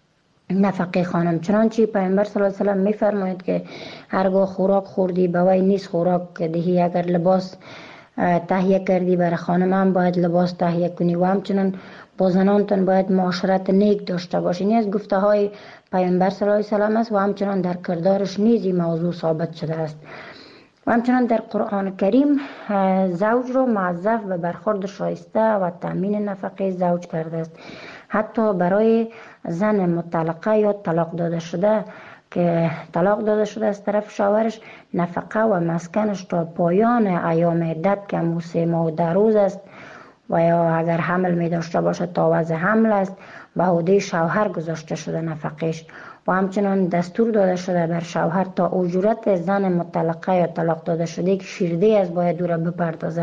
نفقه خانم، چنانچه پیامبر صلی الله علیه و سلم میفرماید که هرگاه خوراک خوردی به وی نیست خوراک دهی، اگر لباس تهیه کردی برای خانم هم باید لباس تهیه کنی و همچنان با زنانتان باید معاشرت نیک داشته باشی. این از گفته های پیامبر صلی الله علیه و سلم است و همچنان در کردارش نیز این موضوع ثابت شده است. و همچنان در قرآن کریم زوج را موظف به برخورد شایسته و تامین نفقه زوج کرده است. حتی برای زن مطلقه یا طلاق داده شده که طلاق داده شده از طرف شوهرش، نفقه و مسکنش تا پایان ایام عدت که همون سه ماه و ده روز است و یا اگر حمل می داشته باشه تا وضع حمل است به عهده شوهر گذاشته شده نفقش. و همچنان دستور داده شده بر شوهر تا اجورت زن مطلقه یا طلاق داده شده که شیرده از باید او را بپردازه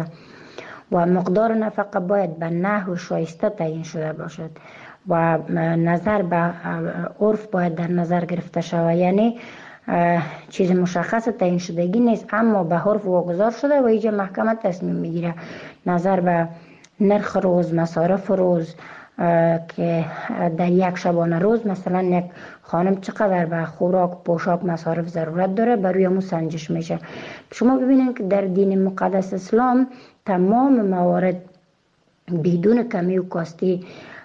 و مقدار نفقه باید به نحو شایسته تعیین شده باشد و نظر به عرف باید در نظر گرفته شود. یعنی چیز مشخص تعیین شدگی نیست اما به عرف واگذار شده و اینجا محکمه تصمیم میگیره نظر به نرخ روز، مصارف روز که در یک شبانه روز مثلا یک خانم چقدر به خوراک، پوشاک، مصارف ضرورت داره بر روی همون سنجش میشه. شما ببینید که در دین مقدس اسلام تمام موارد بدون کمی و کاستی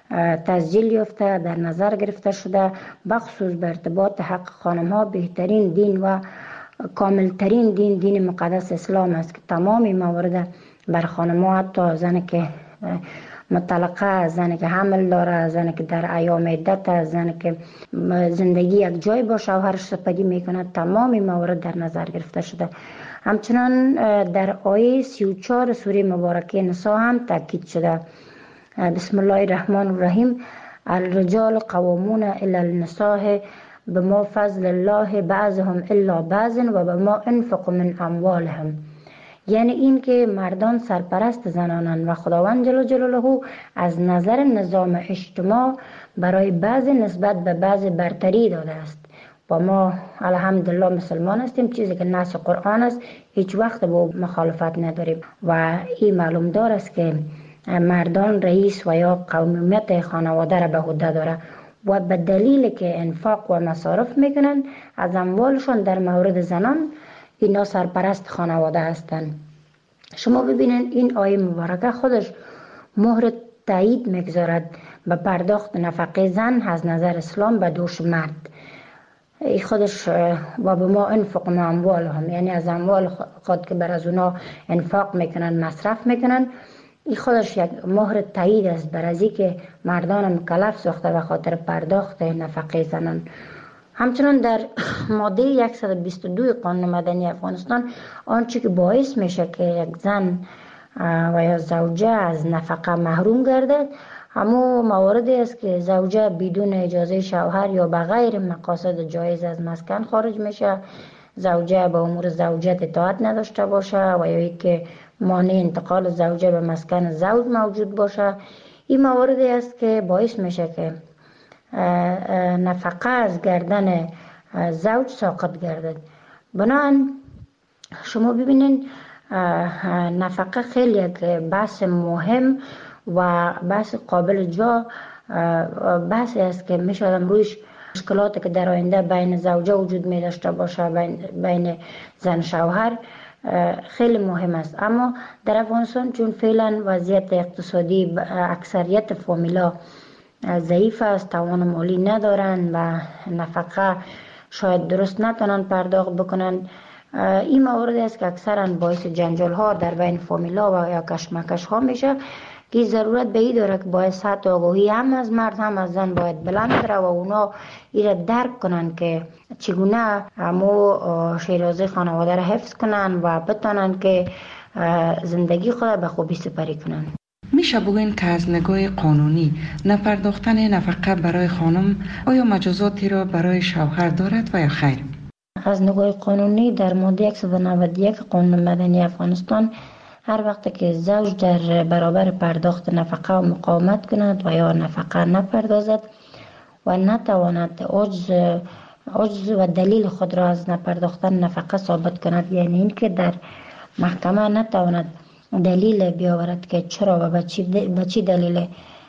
تسجیل یافته در نظر گرفته شده، بخصوص به ارتباط حق خانم ها بهترین دین و کاملترین دین دین مقدس اسلام است که تمام موارد بر خانم ها، حتی زن که مطلقه، زن که حمل داره، زن که در ایام عدت، زن که زندگی یک جای با شوهرش سپری میکنه، تمام موارد در نظر گرفته شده. همچنان در آیه سی و چهار سوره مبارکه نساء هم تاکید شده. بسم الله الرحمن الرحیم: الرجال قوامون الی النساء بما فضل الله بعضهم الا بعض و بما انفق من اموالهم. یعنی این که مردان سرپرست زنانند و خداوند جل جلاله از نظر نظام اجتماع برای بعض نسبت به بعض برتری داده است و ما الحمدلله مسلمان هستیم، چیزی که نص قرآن است هیچ وقت با مخالفت نداریم و این معلوم دار است که مردان رئیس و یا قومیت خانواده را به عهده داره و به دلیل که انفاق و مصارف میکنن از اموالشان در مورد زنان اینا سرپرست خانواده هستند. شما ببینید این آیه مبارکه خودش مهر تایید میگذارد به پرداخت نفقه زن از نظر اسلام به دوش مرد. ای خودش و به ما انفق ما اموالهم، یعنی از اموال خود که بر از اونا انفاق میکنن، مصرف میکنن، این خودش یک مهر تایید است بر ازی که مردان مکلف ساخته به خاطر پرداخت نفقه زنان. همچنان در ماده صد و بیست و دو قانون مدنی افغانستان آنچه که باعث میشه که یک زن و یا زوجه از نفقه محروم گردد همو مواردی است که زوجه بدون اجازه شوهر یا بغیر مقاصد جایز از مسکن خارج میشه، زوجه به امور زوجت اطاعت نداشته باشه و یا که مانع انتقال زوجه به مسکن زوج موجود باشه. این مواردی است که باعث میشه که نفقه از گردن زوج ساقط گردد. بنابراین شما ببینید نفقه خیلی یک بحث مهم و بحث قابل جا بحثی است که می شود رویش مشکلاتی که در آینده بین زوجه وجود می داشته باشه، بین, بین زن شوهر خیلی مهم است. اما در افغانستان چون فعلا وضعیت اقتصادی اکثریت فامیلا ضعیف است، توان مالی ندارن و نفقه شاید درست نتونن پرداخت بکنن، این موارد است که اکثرا باعث جنجال ها در بین فامیلا و یا کشمکش ها میشه که ضرورت به این داره که باید سطح آگاهی هم از مرد هم از زن باید بلند بره و اونا ایره درک کنن که چگونه همو شیرازه خانواده را حفظ کنن و بتونن که زندگی خود به خوبی سپری کنن. میشه بگوین که از نگاه قانونی نپرداختن نفقه برای خانم آیا مجازاتی را برای شوهر دارد و یا خیر؟ از نگاه قانونی در ماده صد و نود و یک قانون مدنی افغانستان هر وقت که زوج در برابر پرداخت نفقه و مقاومت کند و یا نفقه نپردازد و نتواند عجز عجز و دلیل خود را از نپرداختن نفقه ثابت کند، یعنی اینکه در محکمه نتواند دلیل بیاورد که چرا و به چی دلیل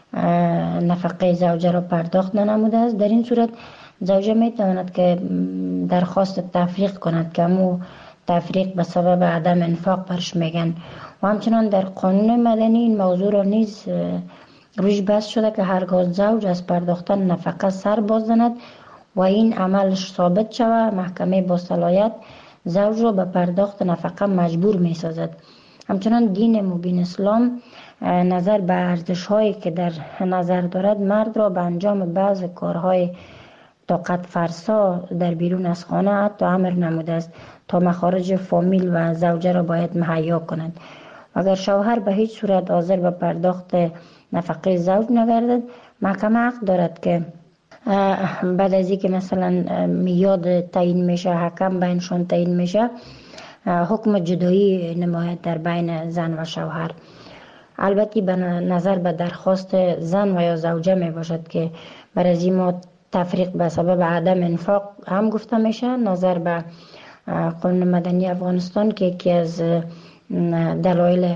نفقه زوجه را پرداخت ننموده است، در این صورت زوجه می تواند که درخواست تفریق کند که همو تفریق به سبب عدم انفاق برش میگن. و همچنان در قانون مدنی این موضوع را نیز روش بحث شده که هرگاه زوج از پرداختن نفقه سر باز زند و این عملش ثابت شود، محکمه با صلاحیت زوج را به پرداخت نفقه مجبور می سازد. همچنان دین مبین اسلام نظر به ارزش هایی که در نظر دارد مرد را به انجام بعض کارهای طاقت فرسا در بیرون از خانه حتی امر نموده است تا مخارج فامیل و زوجه را باید مهیا کنند. اگر شوهر به هیچ صورت حاضر به پرداخت نفقه زوج نگردد، محکمه حق دارد که بعد از اینکه مثلا میاد تعیین میشه، حکم بینشان تعیین میشه، حکم جدایی نماید در بین زن و شوهر. البته به نظر به درخواست زن و یا زوجه می باشد که برای از ما تفریق به سبب عدم انفاق هم گفته میشه. نظر به قانون مدنی افغانستان که یکی از دلایل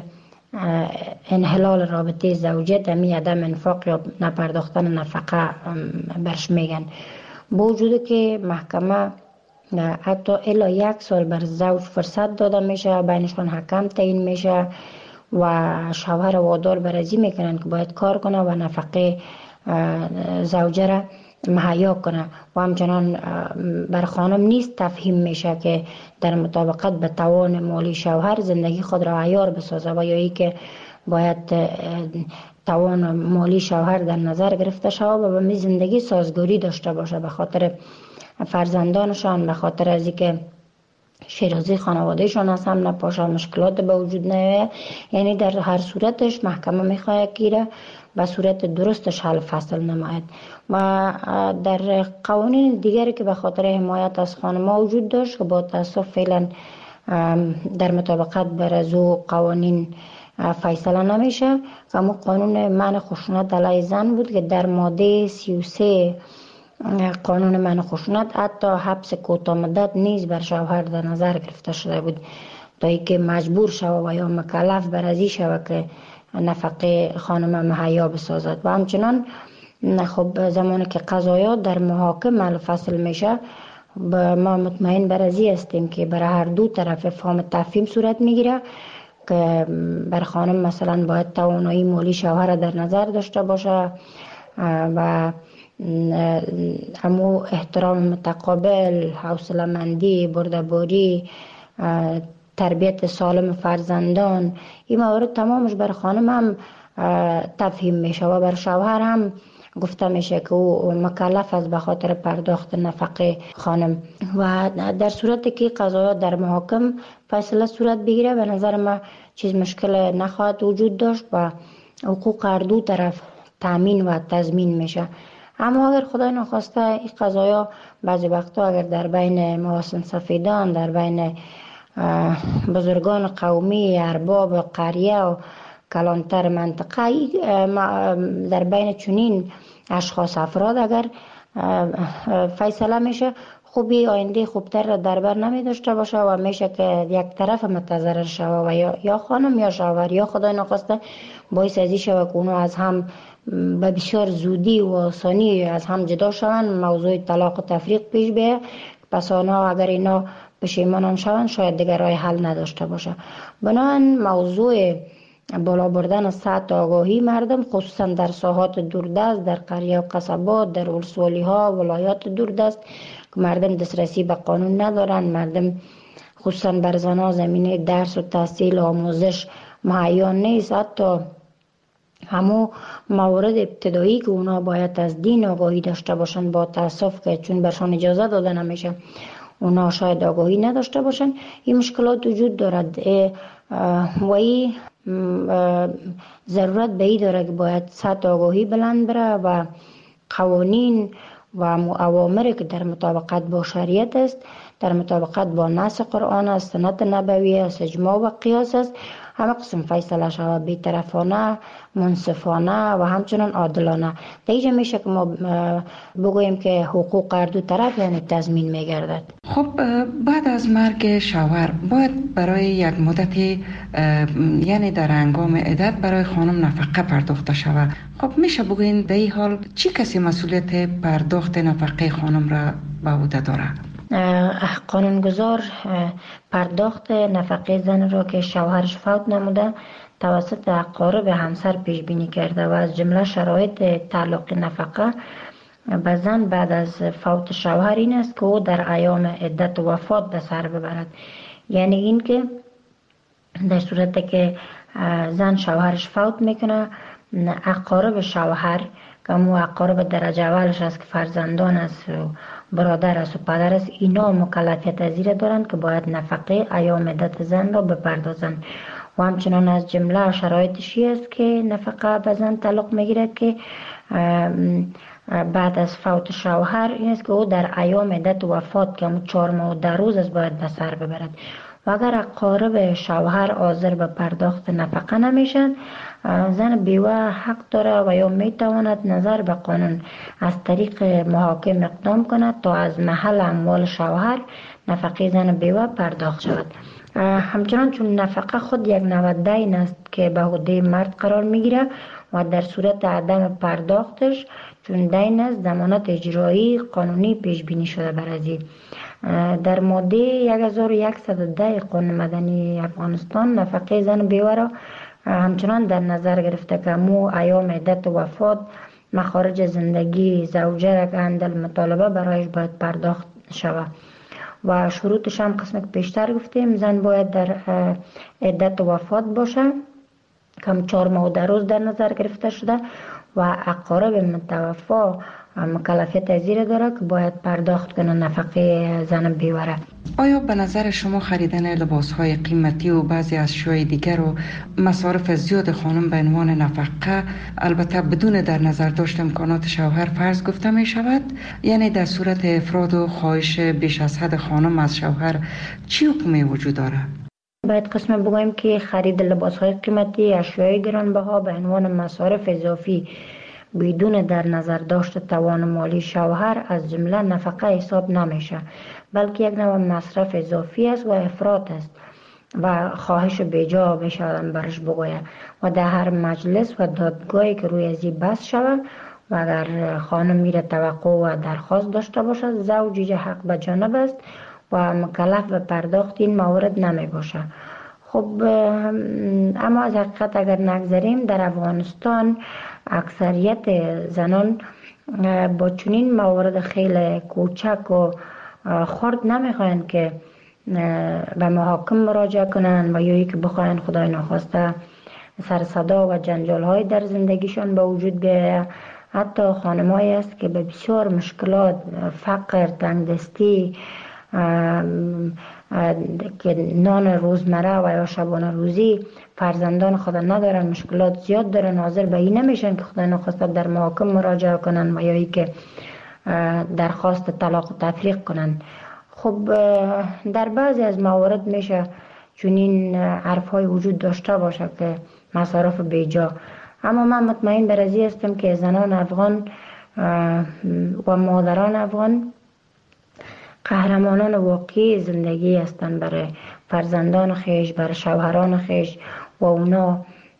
انحلال رابطه زوجیت همی عدم انفاق یا نپرداختن نفقه برش میگن. با وجود که محکمه حتی الا یک سال بر زوج فرصت داده میشه، بینشان حکم تعیین میشه و شوهر وادار برازی میکنن که باید کار کنه و نفقه زوجه را مهیا کنه و همچنان بر خانم نیست تفهیم میشه که در مطابقت به توان مالی شوهر زندگی خود را عیار بسازه و یا ای که باید توان مالی شوهر در نظر گرفته شود و به می زندگی سازگاری داشته باشه به خاطر فرزندانشان، به خاطر از اینکه شیرازی خانوادهشان از هم نپاشه، مشکلات به وجود نیاید. یعنی در هر صورتش محکمه میخواد که به صورت درستش حل فصل نماید. و در قوانین دیگری که به خاطر حمایت از خانم‌ها وجود داشت که با تاسف فعلا در مطابقت بر از او قوانین فیصله نمیشه، که همون قانون منع خشونت علیه زن بود که در ماده سی و سه قانون منع خشونت حتی حبس کوتاه مدت نیز بر شوهر در نظر گرفته شده بود تا اینکه مجبور شود و یا مکلف بر ازی شود که نفقه خانم مهیا بسازد. و همچنان خب زمانی که قضایا در محاکم فصل میشه، ما مطمئن بر ازی هستیم که برای هر دو طرف فهم تفهیم صورت میگیره که بر خانم مثلا باید توانایی مالی شوهر در نظر داشته باشه و همو احترام متقابل، حوصله مندی، بردباری، تربیت سالم فرزندان، این موارد تمامش بر خانم هم تفهیم میشه و بر شوهر هم گفته میشه که او مکلف است به خاطر پرداخت نفقه خانم. و در صورتی که قضایا در محاکم فیصله صورت بگیره، به نظر ما چیز مشکل نخواهد وجود داشت و حقوق هر دو طرف تامین و تضمین میشه. اما اگر خدای نخواسته این قضایا بعضی وقتا اگر در بین محاسن سفیدان، در بین بزرگان قومی، ارباب قریه و کلانتر منطقه، در بین چنین اشخاص افراد اگر فیصله میشه، خوبی آینده خوبتر را در بر نمی داشته باشه و میشه که یک طرف متضرر شوه و یا, یا خانم یا شوهر یا خدای نخواسته باعث ازی شوه که اونو از هم به بسیار زودی و آسانی از هم جدا شوند، موضوع طلاق و تفریق پیش بیاید. پس آنها اگر اینا پشیمان شوند شاید دیگر راه حل نداشته باشه. بنابراین موضوع بالا بردن سطح آگاهی مردم خصوصا در ساحات دوردست، در قریه و قصبات، در ولسوالی ها، ولایات دوردست که مردم دسترسی به قانون ندارن، مردم خصوصا بر زنان زمینه درس و تحصیل و آموزش مهیا نیست. حتی همو موارد ابتدایی که اونا باید از دین آگاهی داشته باشن، با تاسف که چون برشان اجازه داده نمیشه اونا شاید آگاهی نداشته باشن. این مشکلات وجود دارد و این ضرورت به این داره که باید سطح آگاهی بلند بره و قوانین و اوامری که در مطابقت با شریعت است، در مطابقت با نص قرآن است، سنت نبوی است، اجماع و قیاس است، همه قسم فیصله شود بی‌طرفانه، منصفانه و همچنان عادلانه. در اینجا میشه که ما بگوییم که حقوق هر دو طرف یعنی تضمین میگردد. خب بعد از مرگ شوهر باید برای یک مدتی یعنی در هنگام عدت برای خانم نفقه پرداخته شود. خب میشه بگوین در این حال چی کسی مسئولیت پرداخت نفقه خانم را به عهده داره؟ قانونگذار پرداخت نفقه زن را که شوهرش فوت نموده توسط اقارب همسر پیش بینی کرده و از جمله شرایط تعلق نفقه به زن بعد از فوت شوهر این است که او در ایام عدت و وفات به سر ببرد. یعنی این که در صورتی که زن شوهرش فوت میکنه، اقارب شوهر که مو اقارب درجه اولش است که فرزندان است و برادر است و پدر است، اینا مکلفیت از این دارند که باید نفقه ایام عدت زن را بپردازند. و همچنان از جمله شرایطشی است که نفقه به زن تعلق میگیرد که بعد از فوت شوهر این است که او در ایام عدت و وفات که همون چهار ماه و ده روز است باید به سر ببرد. و اگر اقارب شوهر حاضر به پرداخت نفقه نمیشن، زن بیوه حق داره و یا میتواند نظر به قانون از طریق محاکم اقدام کند تا از محل اموال شوهر نفقه زن بیوه پرداخت شود. همچنان چون نفقه خود یک نوع دین است که به عهده مرد قرار میگیره و در صورت عدم پرداختش چون دین است ضمانت اجرایی قانونی پیش بینی شده بر ازی. در ماده یک هزار و صد و ده قانون مدنی افغانستان نفقه زن بیوه را همچنان در نظر گرفته که مو ایام عدت و وفات مخارج زندگی زوجه را که اندل مطالبه برایش باید پرداخت شود و شروطش هم قسم که پیشتر گفتیم زن باید در عدت و وفات باشه کم چهار ماه و ده روز در نظر گرفته شده و اقارب متوفا مکلفیت از این داره که باید پرداخت کنه نفقه زن بیوه. آیا به نظر شما خریدن لباس‌های قیمتی و بعضی از اشیاء دیگر و مصارف زیاد خانم به عنوان نفقه البته بدون در نظر داشت امکانات شوهر فرض گفته می شود؟ یعنی در صورت افراد و خواهش بیش از حد خانم از شوهر چی حکمی وجود داره؟ باید قسم بگویم که خرید لباس‌های قیمتی، اشیاء گرانبها به عنوان مصارف اضافی بدون در نظر داشت توان مالی شوهر از جمله نفقه حساب نمیشه، بلکه یک نوع مصرف اضافی است و افراط است و خواهش بیجا بشودن برش بگوید و در هر مجلس و دادگاهی که روی ازی بحث شود و اگر خانم میره توقع و درخواست داشته باشد زوج حق به جانب است و مکلف به پرداخت این موارد نمی باشه. خب اما از حقیقت اگر نگذاریم در افغانستان اکثریت زنان با چنین موارد خیلی کوچک و خرد نمیخواین که به محاکم مراجعه کنن و یا که بخواین خدای ناخواسته سر صدا و جنجال های در زندگیشان به وجود بیاید. حتی خانمایی است که به بسیار مشکلات، فقر، تنگدستی که نان روزمره و یا شبانه روزی فرزندان خود ندارن، مشکلات زیاد دارن، حاضر به این نمیشن که خدا نخواسته در محاکم مراجعه کنن و یا ای که درخواست طلاق و تفریق کنن. خب در بعضی از موارد میشه چنین حرف های وجود داشته باشه که مصارف بیجا، اما من مطمئن بر ازی هستم که زنان افغان و مادران افغان قهرمانان واقعی زندگی هستند برای فرزندان خیش، برای شوهران خیش و اونا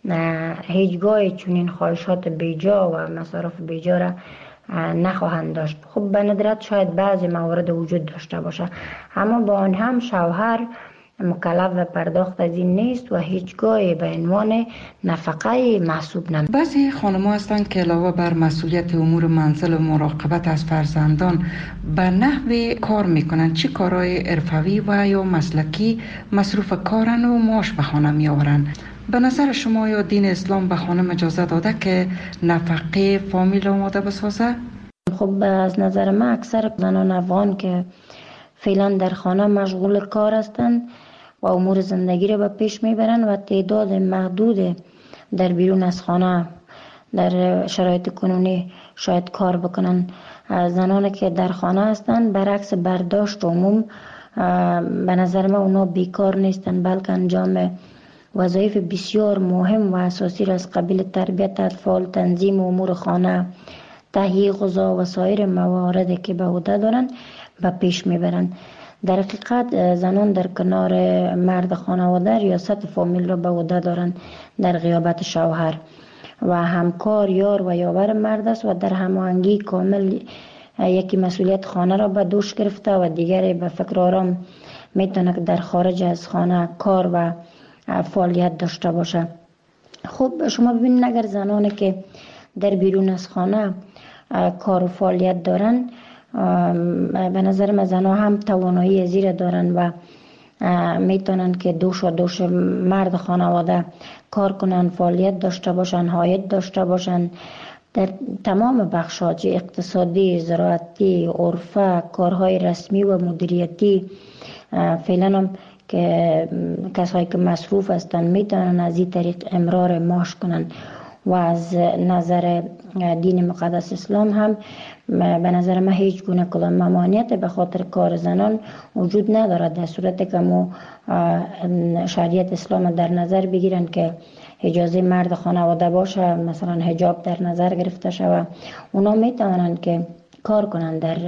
هیچگاه چنین خواهشات بیجا و مصارف بیجا را نخواهند داشت. خب به ندرت شاید بعضی موارد وجود داشته باشه، اما با آن هم شوهر مکلف و پرداخت از این نیست و هیچگاه به عنوان نفقه محسوب نمی. بعضی خانم‌ها هستند که علاوه بر مسئولیت امور منزل و مراقبت از فرزندان به نحو کار میکنند. چه کارهای حرفوی و یا مسلکی مصروف کارن و معاش به خانه میآورند؟ به نظر شما یا دین اسلام به خانم اجازه داده که نفقه فامیل آماده بسازه؟ خب از نظر من اکثر زنان افغان که فعلا در خانه مشغول کار هستند و امور زندگی را به پیش میبرند و تعداد محدود در بیرون از خانه در شرایط کنونی شاید کار بکنن. زنانی که در خانه هستند برعکس برداشت عموم به نظر من اونا بیکار نیستند، بلکه انجام وظایف بسیار مهم و اساسی را از قبیل تربیت اطفال، تنظیم امور خانه، تهیه غذا و سایر مواردی که به عهده دارند به پیش میبرند. در حقیقت زنان در کنار مرد خانواده ریاست فامیل را به عهده دارند در غیابت شوهر و همکار، یار و یاور مرد است و در هماهنگی کامل یکی مسئولیت خانه را به دوش گرفته و دیگری به فکر آرام میتونه که در خارج از خانه کار و فعالیت داشته باشه. خب شما ببینید اگر زنانی که در بیرون از خانه کار و فعالیت دارن، به نظر من زنها هم توانایی زیر دارن و میتونن که دوش و دوش مرد خانواده کار کنن، فعالیت داشته باشن، عاید داشته باشن در تمام بخش‌ها، چه اقتصادی، زراعتی، عرفه، کارهای رسمی و مدیریتی. فعلا هم که کسایی که مصروف هستن میتونن از این طریق امرار معاش کنن و از نظر دین مقدس اسلام هم به نظر من هیچ گونه کدام ممانعت به خاطر کار زنان وجود ندارد، در صورتی که ما شریعت اسلام در نظر بگیرن که اجازه مرد خانواده باشه، مثلا حجاب در نظر گرفته شود، اونا میتونن که کار کنن. در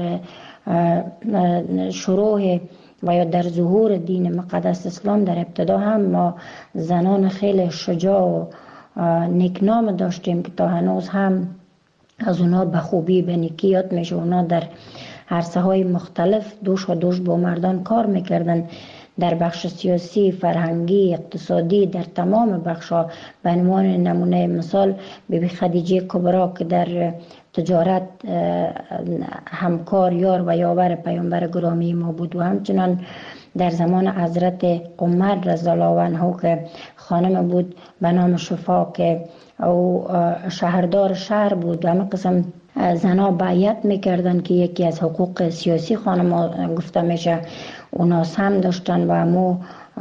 شروع و یا در ظهور دین مقدس اسلام در ابتدا هم ما زنان خیلی شجاع و نیکنام داشتیم که تا هنوز هم از اونا به خوبی به نیکی یاد میشه. اونا در عرصه های مختلف دوش و دوش با مردان کار میکردن، در بخش سیاسی، فرهنگی، اقتصادی، در تمام بخش‌ها. به عنوان نمونه مثال بیبی خدیجه کبرا که در تجارت همکار، یار و یاور پیامبر گرامی ما بود و همچنان در زمان حضرت عمر رضی الله عنه که خانم بود به نام شفا که او شهردار شهر بود و همه قسم زنها بیعت میکردن که یکی از حقوق سیاسی خانم گفته میشه اونا هم داشتن و همو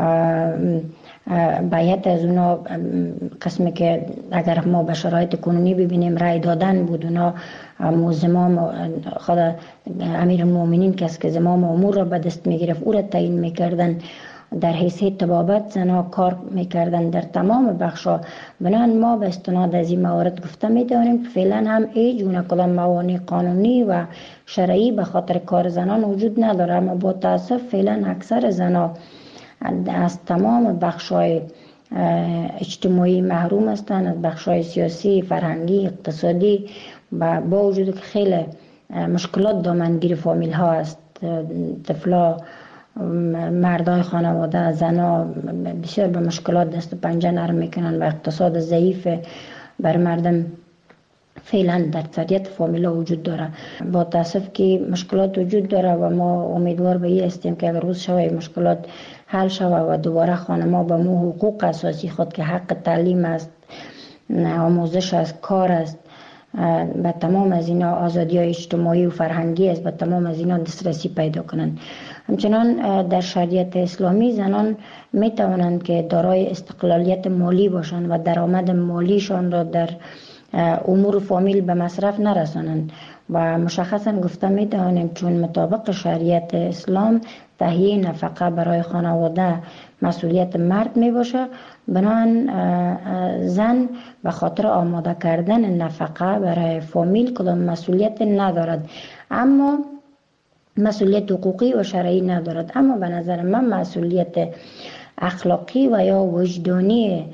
بیعت از اونا قسمی که اگر ما به شرایط کنونی ببینیم رای دادن بود. اونا زمام خود امیر المؤمنین کس که زمام امور را به دست میگرفت او را تعیین میکردن، در حیثیت طبابت زنها کار میکردن در تمام بخشا. بنابراین ما به استناد از این موارد گفته میتونیم که فعلا هم ای جونه کدام موانع قانونی و شرعی به خاطر کار زنان وجود نداره، اما با تاسف فعلا اکثر زنها از تمام بخشای اجتماعی محروم هستند، از بخشای سیاسی، فرهنگی، اقتصادی، و با وجود که خیلی مشکلات دامنگیر فامیل ها است. طفلا، مردای خانواده، زنها بسیار به مشکلات دست و پنجه نرم میکنن و اقتصاد ضعیف بر مردم فعلا در اکثریت فامیلا وجود داره. با تاسف که مشکلات وجود داره و ما امیدوار به این هستیم که اگر روز شوه مشکلات حل شوه و دوباره خانم‌ها به مو حقوق اساسی خود که حق تعلیم است، آموزش است، کار است، به تمام از اینا آزادی های اجتماعی و فرهنگی است، به تمام از اینا دسترسی پیدا کنند. همچنان در شریعت اسلامی زنان می توانند که دارای استقلالیت مالی باشند و درآمد مالیشان را در امور فامیل به مصرف نرسانند و مشخصا گفته می توانیم چون مطابق شریعت اسلام تهیه نفقه برای خانواده مسئولیت مرد می باشه، بنابراین زن به خاطر آماده کردن نفقه برای فامیل کدام مسئولیت ندارد، اما مسئولیت حقوقی و شرعی ندارد. اما به نظر من مسئولیت اخلاقی و یا وجدانی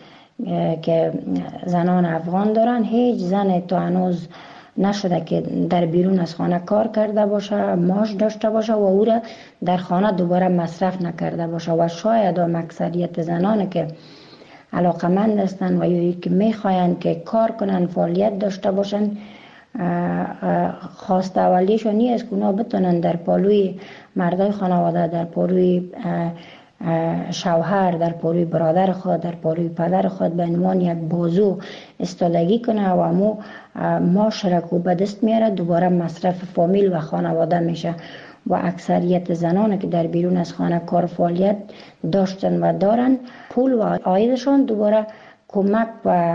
که زنان افغان دارن، هیچ زن تا هنوز نشده که در بیرون از خانه کار کرده باشه، معاش داشته باشه و او را در خانه دوباره مصرف نکرده باشه. و شاید هم اکثریت زنان که علاقمند هستند و یا که میخواین که کار کنن، فعالیت داشته باشن، خواست اولیشون نیست که اونا بتونن در پالوی مردای خانواده، در پالوی شوهر، در پالوی برادر خود، در پالوی پدر خود به عنوان یک بازو استادگی کنه و امو معاش را که به دست میاره دوباره مصرف فامیل و خانواده میشه. و اکثریت زنان که در بیرون از خانه کار فعالیت داشتن و دارن، پول و عایدشان دوباره کمک و